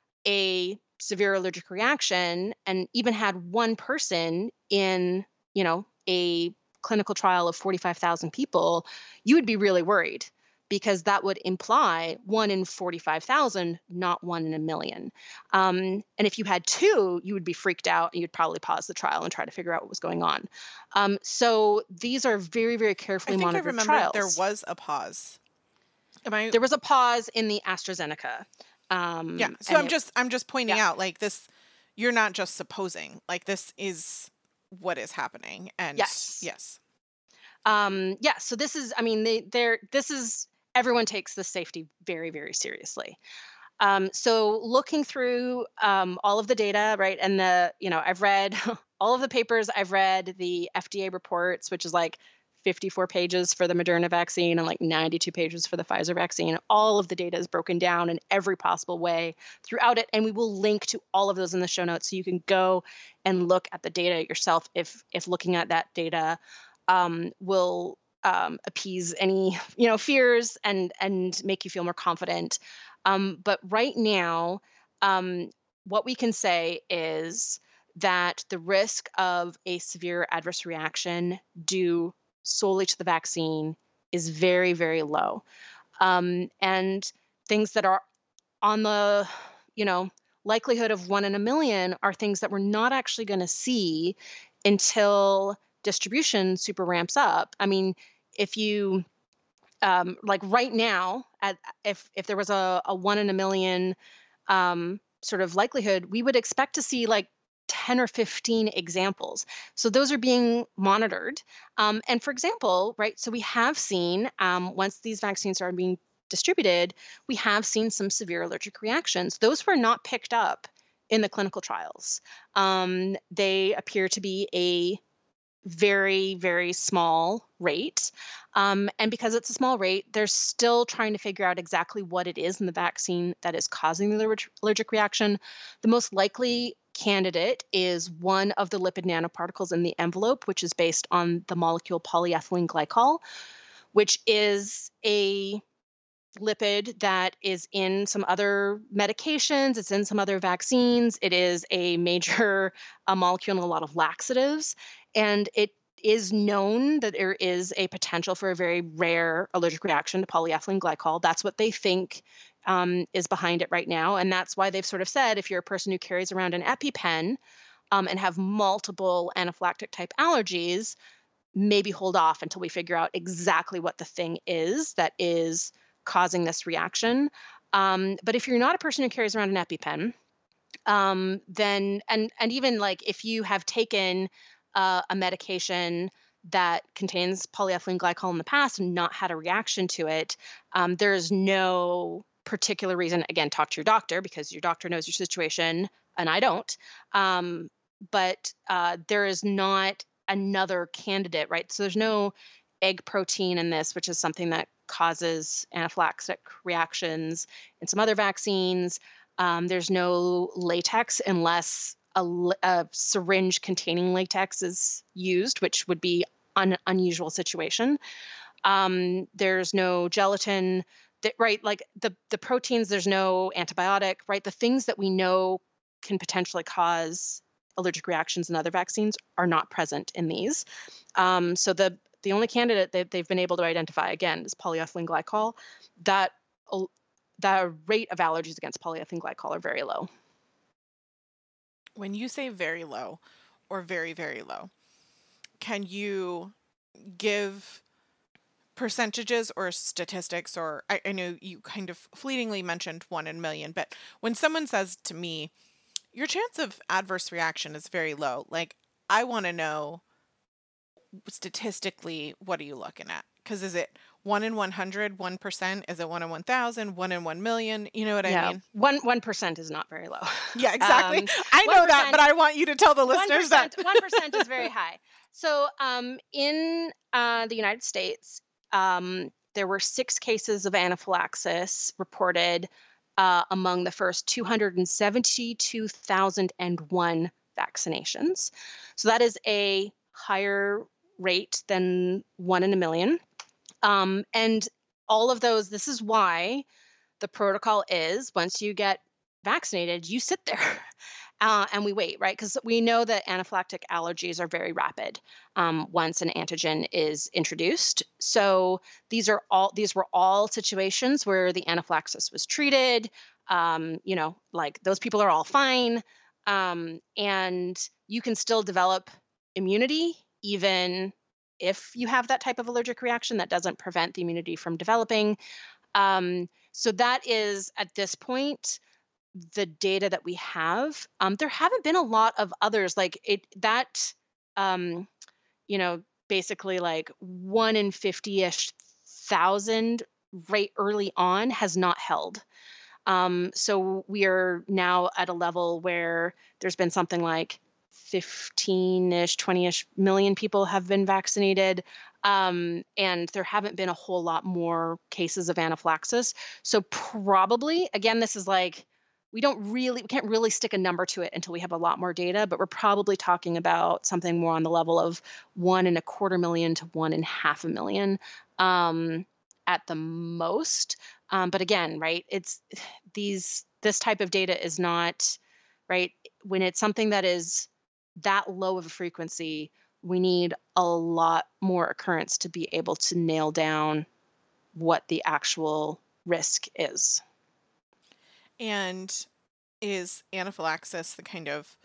a severe allergic reaction and even had one person in, you know, a clinical trial of forty-five thousand people, you would be really worried, because that would imply one in forty-five thousand, not one in a million. Um, and if you had two, you would be freaked out and you'd probably pause the trial and try to figure out what was going on. Um, so these are very, very carefully I think I monitored remember trials. there was a pause. Am I? There was a pause in the AstraZeneca. Um, Yeah. So and I'm it- just I'm just pointing yeah. out, like, this, you're not just supposing. Like, this is what is happening. And Yes. yes. Um, yeah, so this is, I mean, they, they're, this is, everyone takes this safety very, very seriously. Um, so looking through um, all of the data, right, and the, you know, I've read all of the papers, I've read the F D A reports, which is like fifty-four pages for the Moderna vaccine and like ninety-two pages for the Pfizer vaccine. All of the data is broken down in every possible way throughout it. And we will link to all of those in the show notes. So you can go and look at the data yourself if if looking at that data um, will um, appease any, you know, fears and and make you feel more confident. Um, but right now, um, what we can say is that the risk of a severe adverse reaction due solely to the vaccine is very, very low. Um, and things that are on the, you know, likelihood of one in a million are things that we're not actually going to see until distribution super ramps up. I mean, if you, um, like right now, at, if if there was a, a one in a million um, sort of likelihood, we would expect to see like ten or fifteen examples. So those are being monitored. Um, and for example, right, so we have seen, um, once these vaccines are being distributed, we have seen some severe allergic reactions. Those were not picked up in the clinical trials. Um, they appear to be a very, very small rate. Um, and because it's a small rate, they're still trying to figure out exactly what it is in the vaccine that is causing the aller- allergic reaction. The most likely candidate is one of the lipid nanoparticles in the envelope, which is based on the molecule polyethylene glycol, which is a lipid that is in some other medications, it's in some other vaccines, it is a major uh, molecule in a lot of laxatives, and it is known that there is a potential for a very rare allergic reaction to polyethylene glycol. That's what they think um, is behind it right now, and that's why they've sort of said if you're a person who carries around an EpiPen um, and have multiple anaphylactic type allergies, maybe hold off until we figure out exactly what the thing is that is causing this reaction. Um, but if you're not a person who carries around an EpiPen, um, then, and, and even like if you have taken uh, a medication that contains polyethylene glycol in the past and not had a reaction to it, um, there's no particular reason, again, talk to your doctor because your doctor knows your situation and I don't. Um, but uh, there is not another candidate, right? So there's no egg protein in this, which is something that causes anaphylactic reactions in some other vaccines. Um, there's no latex unless a, a syringe containing latex is used, which would be an unusual situation. Um, there's no gelatin, that, right? Like the, the proteins, there's no antibiotic, right? The things that we know can potentially cause allergic reactions in other vaccines are not present in these. Um, so the the only candidate that they've been able to identify, again, is polyethylene glycol. That the rate of allergies against polyethylene glycol are very low. When you say very low or very, very low, can you give percentages or statistics? Or I, I know you kind of fleetingly mentioned one in a million, but when someone says to me, your chance of adverse reaction is very low, like I want to know statistically, what are you looking at? Because is it one in one hundred, one percent? Is it one in one thousand, one in one million? You know what yeah. I mean? One, one percent is not very low. Yeah, exactly. Um, I know that, but I want you to tell the listeners that. one percent is very high. So um, in uh, the United States, um, there were six cases of anaphylaxis reported uh, among the first two hundred seventy-two thousand one vaccinations. So that is a higher rate than one in a million. Um, and all of those, this is why the protocol is once you get vaccinated, you sit there uh, and we wait, right? Because we know that anaphylactic allergies are very rapid um, once an antigen is introduced. So these are all, these were all situations where the anaphylaxis was treated. Um, you know, like those people are all fine. Um, and you can still develop immunity even if you have that type of allergic reaction. That doesn't prevent the immunity from developing. Um, so that is, at this point, the data that we have. Um, there haven't been a lot of others like it that, um, you know, basically like one in fifty-ish thousand rate early on has not held. Um, so we are now at a level where there's been something like fifteen-ish, twenty-ish million people have been vaccinated. Um, and there haven't been a whole lot more cases of anaphylaxis. So probably, again, this is like, we don't really, we can't really stick a number to it until we have a lot more data, but we're probably talking about something more on the level of one and a quarter million to one and half a million um, at the most. Um, but again, right, it's these, this type of data is not, right, when it's something that is that low of a frequency, we need a lot more occurrence to be able to nail down what the actual risk is. And is anaphylaxis the kind of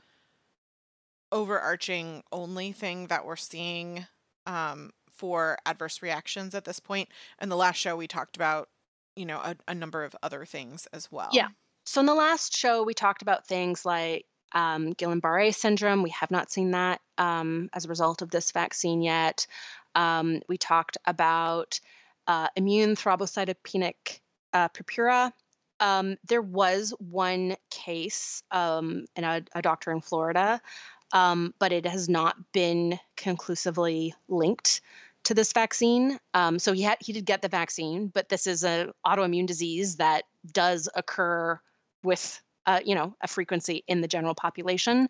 overarching only thing that we're seeing um, for adverse reactions at this point? In the last show, we talked about, you know, a, a number of other things as well. Yeah. So in the last show, we talked about things like um, Guillain-Barré syndrome. We have not seen that um, as a result of this vaccine yet. Um, we talked about uh, immune thrombocytopenic uh, purpura. Um, there was one case um, in a, a doctor in Florida, um, but it has not been conclusively linked to this vaccine. Um, so he had he did get the vaccine, but this is an autoimmune disease that does occur with uh, you know a frequency in the general population.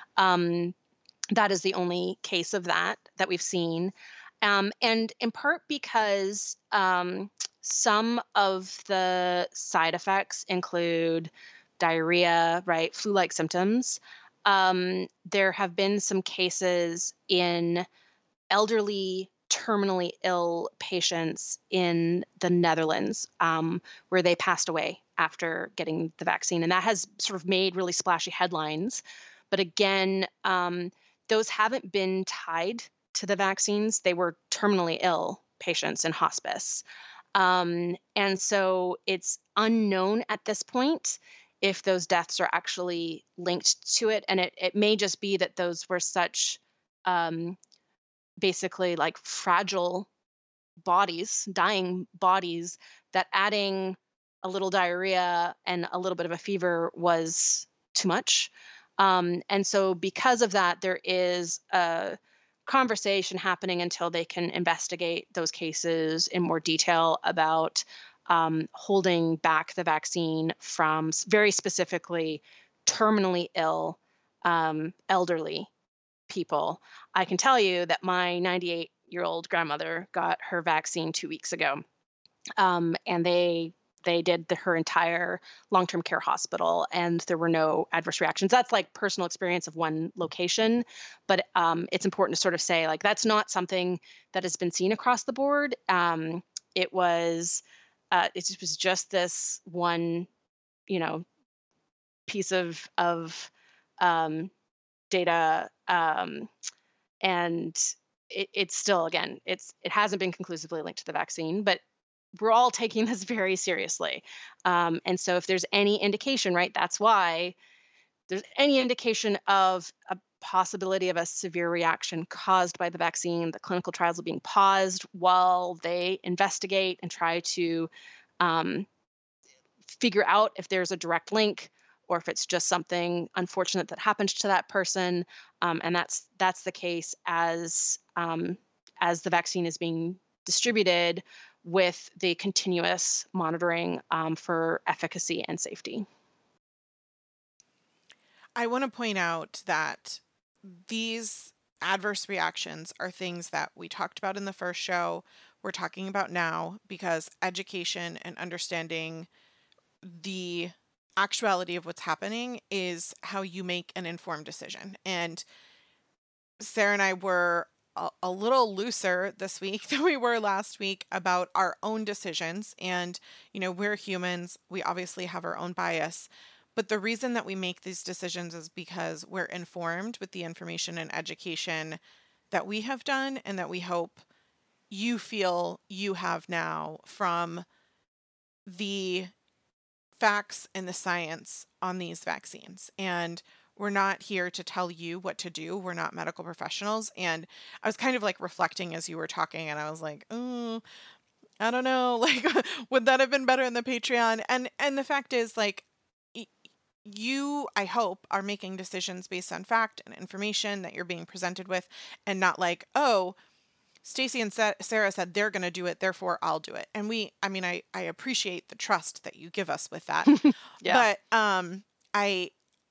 Um, that is the only case of that that we've seen, um, and in part because um, some of the side effects include diarrhea, right, flu-like symptoms. Um, there have been some cases in elderly, terminally ill patients in the Netherlands um, where they passed away after getting the vaccine. And that has sort of made really splashy headlines. But again, um, those haven't been tied to the vaccines. They were terminally ill patients in hospice. Um, and so it's unknown at this point if those deaths are actually linked to it. And it, it may just be that those were such um, basically like fragile bodies, dying bodies, that adding a little diarrhea and a little bit of a fever was too much. Um, and so because of that, there is a conversation happening until they can investigate those cases in more detail about um, holding back the vaccine from very specifically terminally ill um, elderly people. I can tell you that my ninety-eight-year-old grandmother got her vaccine two weeks ago, um, and they they did the, her entire long-term care hospital, and there were no adverse reactions. That's like personal experience of one location, but um, it's important to sort of say like that's not something that has been seen across the board. Um, it was uh, it was just this one, you know, piece of of um, data, um, and it, it's still, again, it's it hasn't been conclusively linked to the vaccine, but we're all taking this very seriously. Um, and so if there's any indication, right, that's why there's any indication of a possibility of a severe reaction caused by the vaccine, the clinical trials are being paused while they investigate and try to um, figure out if there's a direct link or if it's just something unfortunate that happened to that person. Um, and that's that's the case as um, as the vaccine is being distributed with the continuous monitoring um, for efficacy and safety. I want to point out that these adverse reactions are things that we talked about in the first show, we're talking about now, because education and understanding the actuality of what's happening is how you make an informed decision. And Sarah and I were a, a little looser this week than we were last week about our own decisions. And, you know, we're humans. We obviously have our own bias. But the reason that we make these decisions is because we're informed with the information and education that we have done and that we hope you feel you have now from the facts and the science on these vaccines. And we're not here to tell you what to do. We're not medical professionals. And I was kind of like reflecting as you were talking, and I was like, oh, I don't know, like, would that have been better in the Patreon? And and the fact is, like, you, I hope, are making decisions based on fact and information that you're being presented with, and not like, oh, Stacey and Sa- Sarah said they're going to do it, therefore I'll do it. And we, I mean, I, I appreciate the trust that you give us with that. Yeah. But um, I,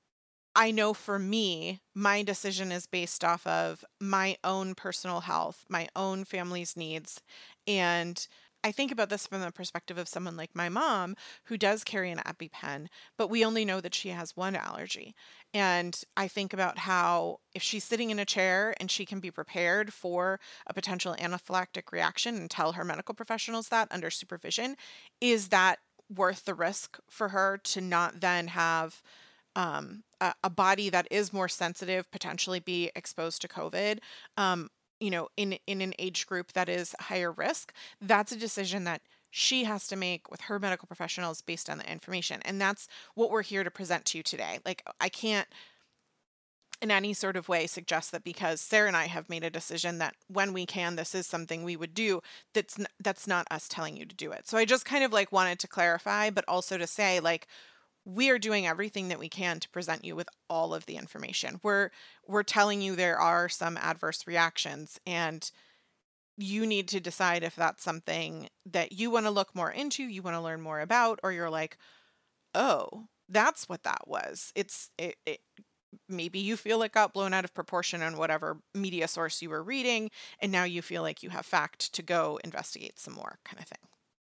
I know for me, my decision is based off of my own personal health, my own family's needs. And I think about this from the perspective of someone like my mom, who does carry an EpiPen, but we only know that she has one allergy. And I think about how if she's sitting in a chair and she can be prepared for a potential anaphylactic reaction and tell her medical professionals that under supervision, is that worth the risk for her to not then have um, a, a body that is more sensitive, potentially be exposed to COVID, um, you know, in, in an age group that is higher risk? That's a decision that she has to make with her medical professionals based on the information. And that's what we're here to present to you today. Like, I can't in any sort of way suggest that because Sarah and I have made a decision that when we can, this is something we would do. That's, n- that's not us telling you to do it. So I just kind of like wanted to clarify, but also to say, like, we are doing everything that we can to present you with all of the information. We're we're telling you there are some adverse reactions, and you need to decide if that's something that you want to look more into, you want to learn more about, or you're like, oh, that's what that was. It's it, it maybe you feel it got blown out of proportion on whatever media source you were reading, and now you feel like you have fact to go investigate some more, kind of thing.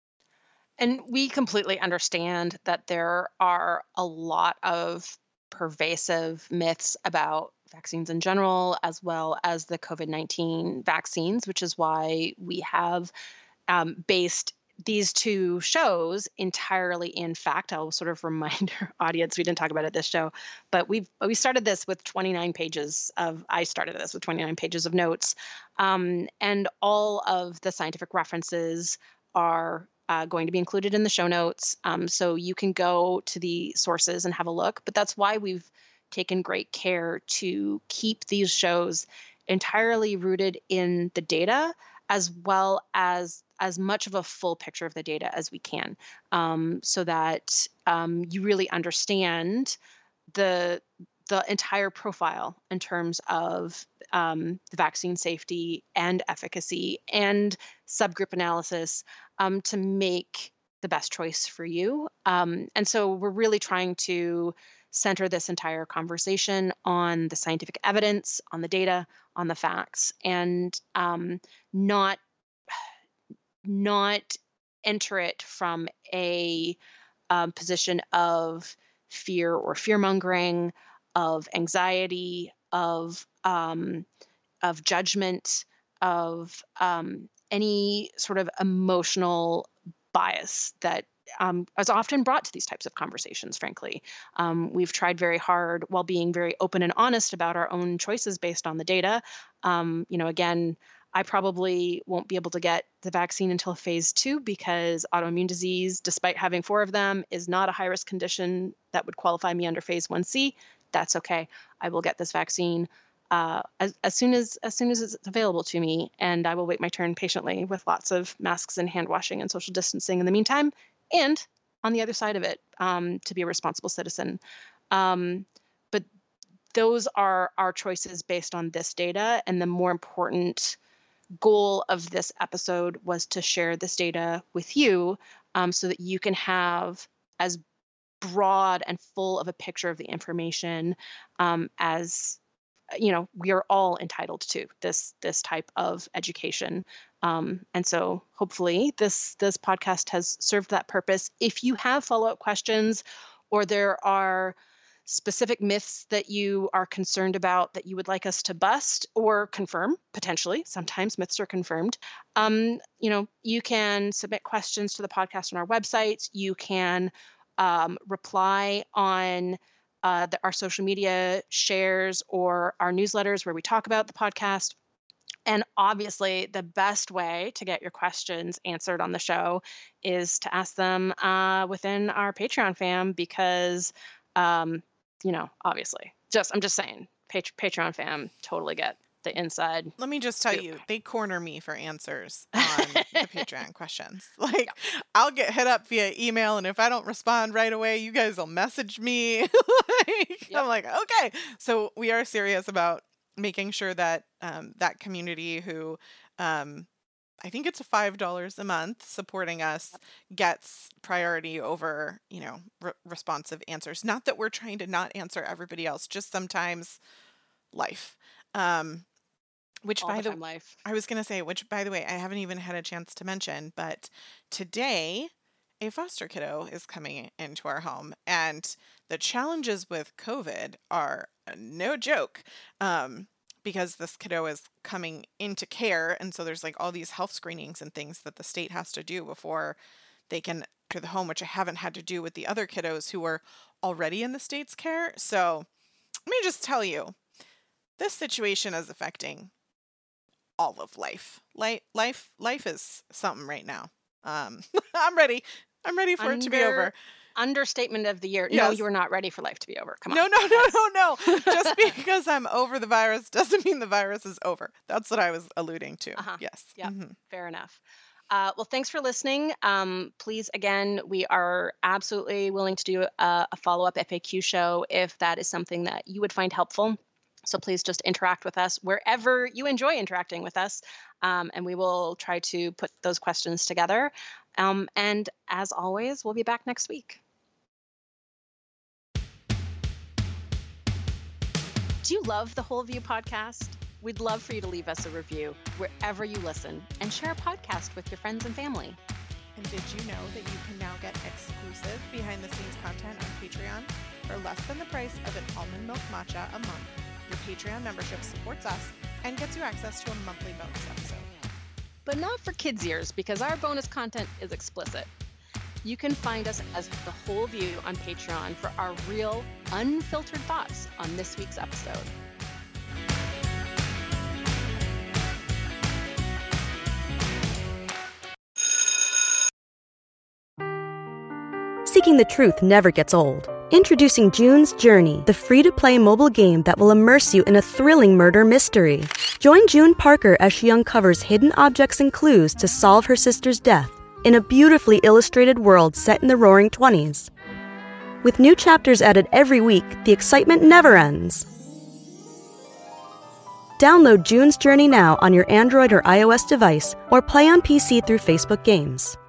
And we completely understand that there are a lot of pervasive myths about vaccines in general, as well as the COVID nineteen vaccines, which is why we have um, based these two shows entirely in fact. I'll sort of remind our audience, we didn't talk about it this show, but we've we started this with twenty-nine pages of, I started this with twenty-nine pages of notes. Um, and all of the scientific references are uh, going to be included in the show notes. Um, so you can go to the sources and have a look. But that's why we've taken great care to keep these shows entirely rooted in the data, as well as as much of a full picture of the data as we can, um, so that um, you really understand the the entire profile in terms of um, the vaccine safety and efficacy and subgroup analysis, um, to make the best choice for you. Um, and so we're really trying to center this entire conversation on the scientific evidence, on the data, on the facts, and um, not not enter it from a um, position of fear or fear mongering, of anxiety, of um, of judgment, of um, any sort of emotional bias that um, is often brought to these types of conversations. Frankly, um, we've tried very hard, while being very open and honest about our own choices based on the data. Um, you know, again, I probably won't be able to get the vaccine until phase two because autoimmune disease, despite having four of them, is not a high-risk condition that would qualify me under phase one C. That's okay. I will get this vaccine uh, as, as soon as as soon as it's available to me, and I will wait my turn patiently with lots of masks and hand washing and social distancing in the meantime. And on the other side of it, um, to be a responsible citizen. Um, but those are our choices based on this data, and the more important goal of this episode was to share this data with you, um, so that you can have as broad and full of a picture of the information um, as you know we are all entitled to this this type of education. Um, and so hopefully this this podcast has served that purpose. If you have follow-up questions, or there are specific myths that you are concerned about that you would like us to bust or confirm, potentially, sometimes myths are confirmed, um, you know, you can submit questions to the podcast on our website. You can um, reply on uh, the, our social media shares or our newsletters where we talk about the podcast. And obviously, the best way to get your questions answered on the show is to ask them uh, within our Patreon fam, because um, you know, obviously, just I'm just saying, Pat- Patreon fam totally get the inside. Let me just tell scoop. you, they corner me for answers on the Patreon questions. Like, I'll get hit up via email, and if I don't respond right away, you guys will message me. like, Yep. I'm like, okay. So we are serious about making sure that um, that community who, um, I think it's five dollars a month supporting us, gets priority over, you know, re- responsive answers. Not that we're trying to not answer everybody else, just sometimes life. Um, which All by the the time life. I was going to say, which by the way, I haven't even had a chance to mention, but today a foster kiddo is coming into our home, and the challenges with COVID are no joke. Um, because this kiddo is coming into care, and so there's like all these health screenings and things that the state has to do before they can enter the home, which I haven't had to do with the other kiddos who were already in the state's care. So let me just tell you, this situation is affecting all of life. Life, life, life is something right now. Um, I'm ready. I'm ready for it to be Under- over. Understatement of the year. No, Yes. you are not ready for life to be over. Come on. No, no, no, no, no. Just because I'm over the virus doesn't mean the virus is over. That's what I was alluding to. Uh-huh. Yes. Yep. Mhm. Fair enough. Uh, well, thanks for listening. Um, please, again, we are absolutely willing to do a, a follow-up F A Q show if that is something that you would find helpful. So please just interact with us wherever you enjoy interacting with us, um, and we will try to put those questions together. Um, and as always, we'll be back next week. Do you love the Whole View podcast? We'd love for you to leave us a review wherever you listen and share a podcast with your friends and family. And did you know that you can now get exclusive behind-the-scenes content on Patreon for less than the price of an almond milk matcha a month? Your Patreon membership supports us and gets you access to a monthly bonus episode. But not for kids' ears, because our bonus content is explicit. You can find us as The Whole View on Patreon for our real, unfiltered thoughts on this week's episode. Seeking the truth never gets old. Introducing June's Journey, the free-to-play mobile game that will immerse you in a thrilling murder mystery. Join June Parker as she uncovers hidden objects and clues to solve her sister's death in a beautifully illustrated world set in the Roaring Twenties. With new chapters added every week, the excitement never ends. Download June's Journey now on your Android or iOS device, or play on P C through Facebook Games.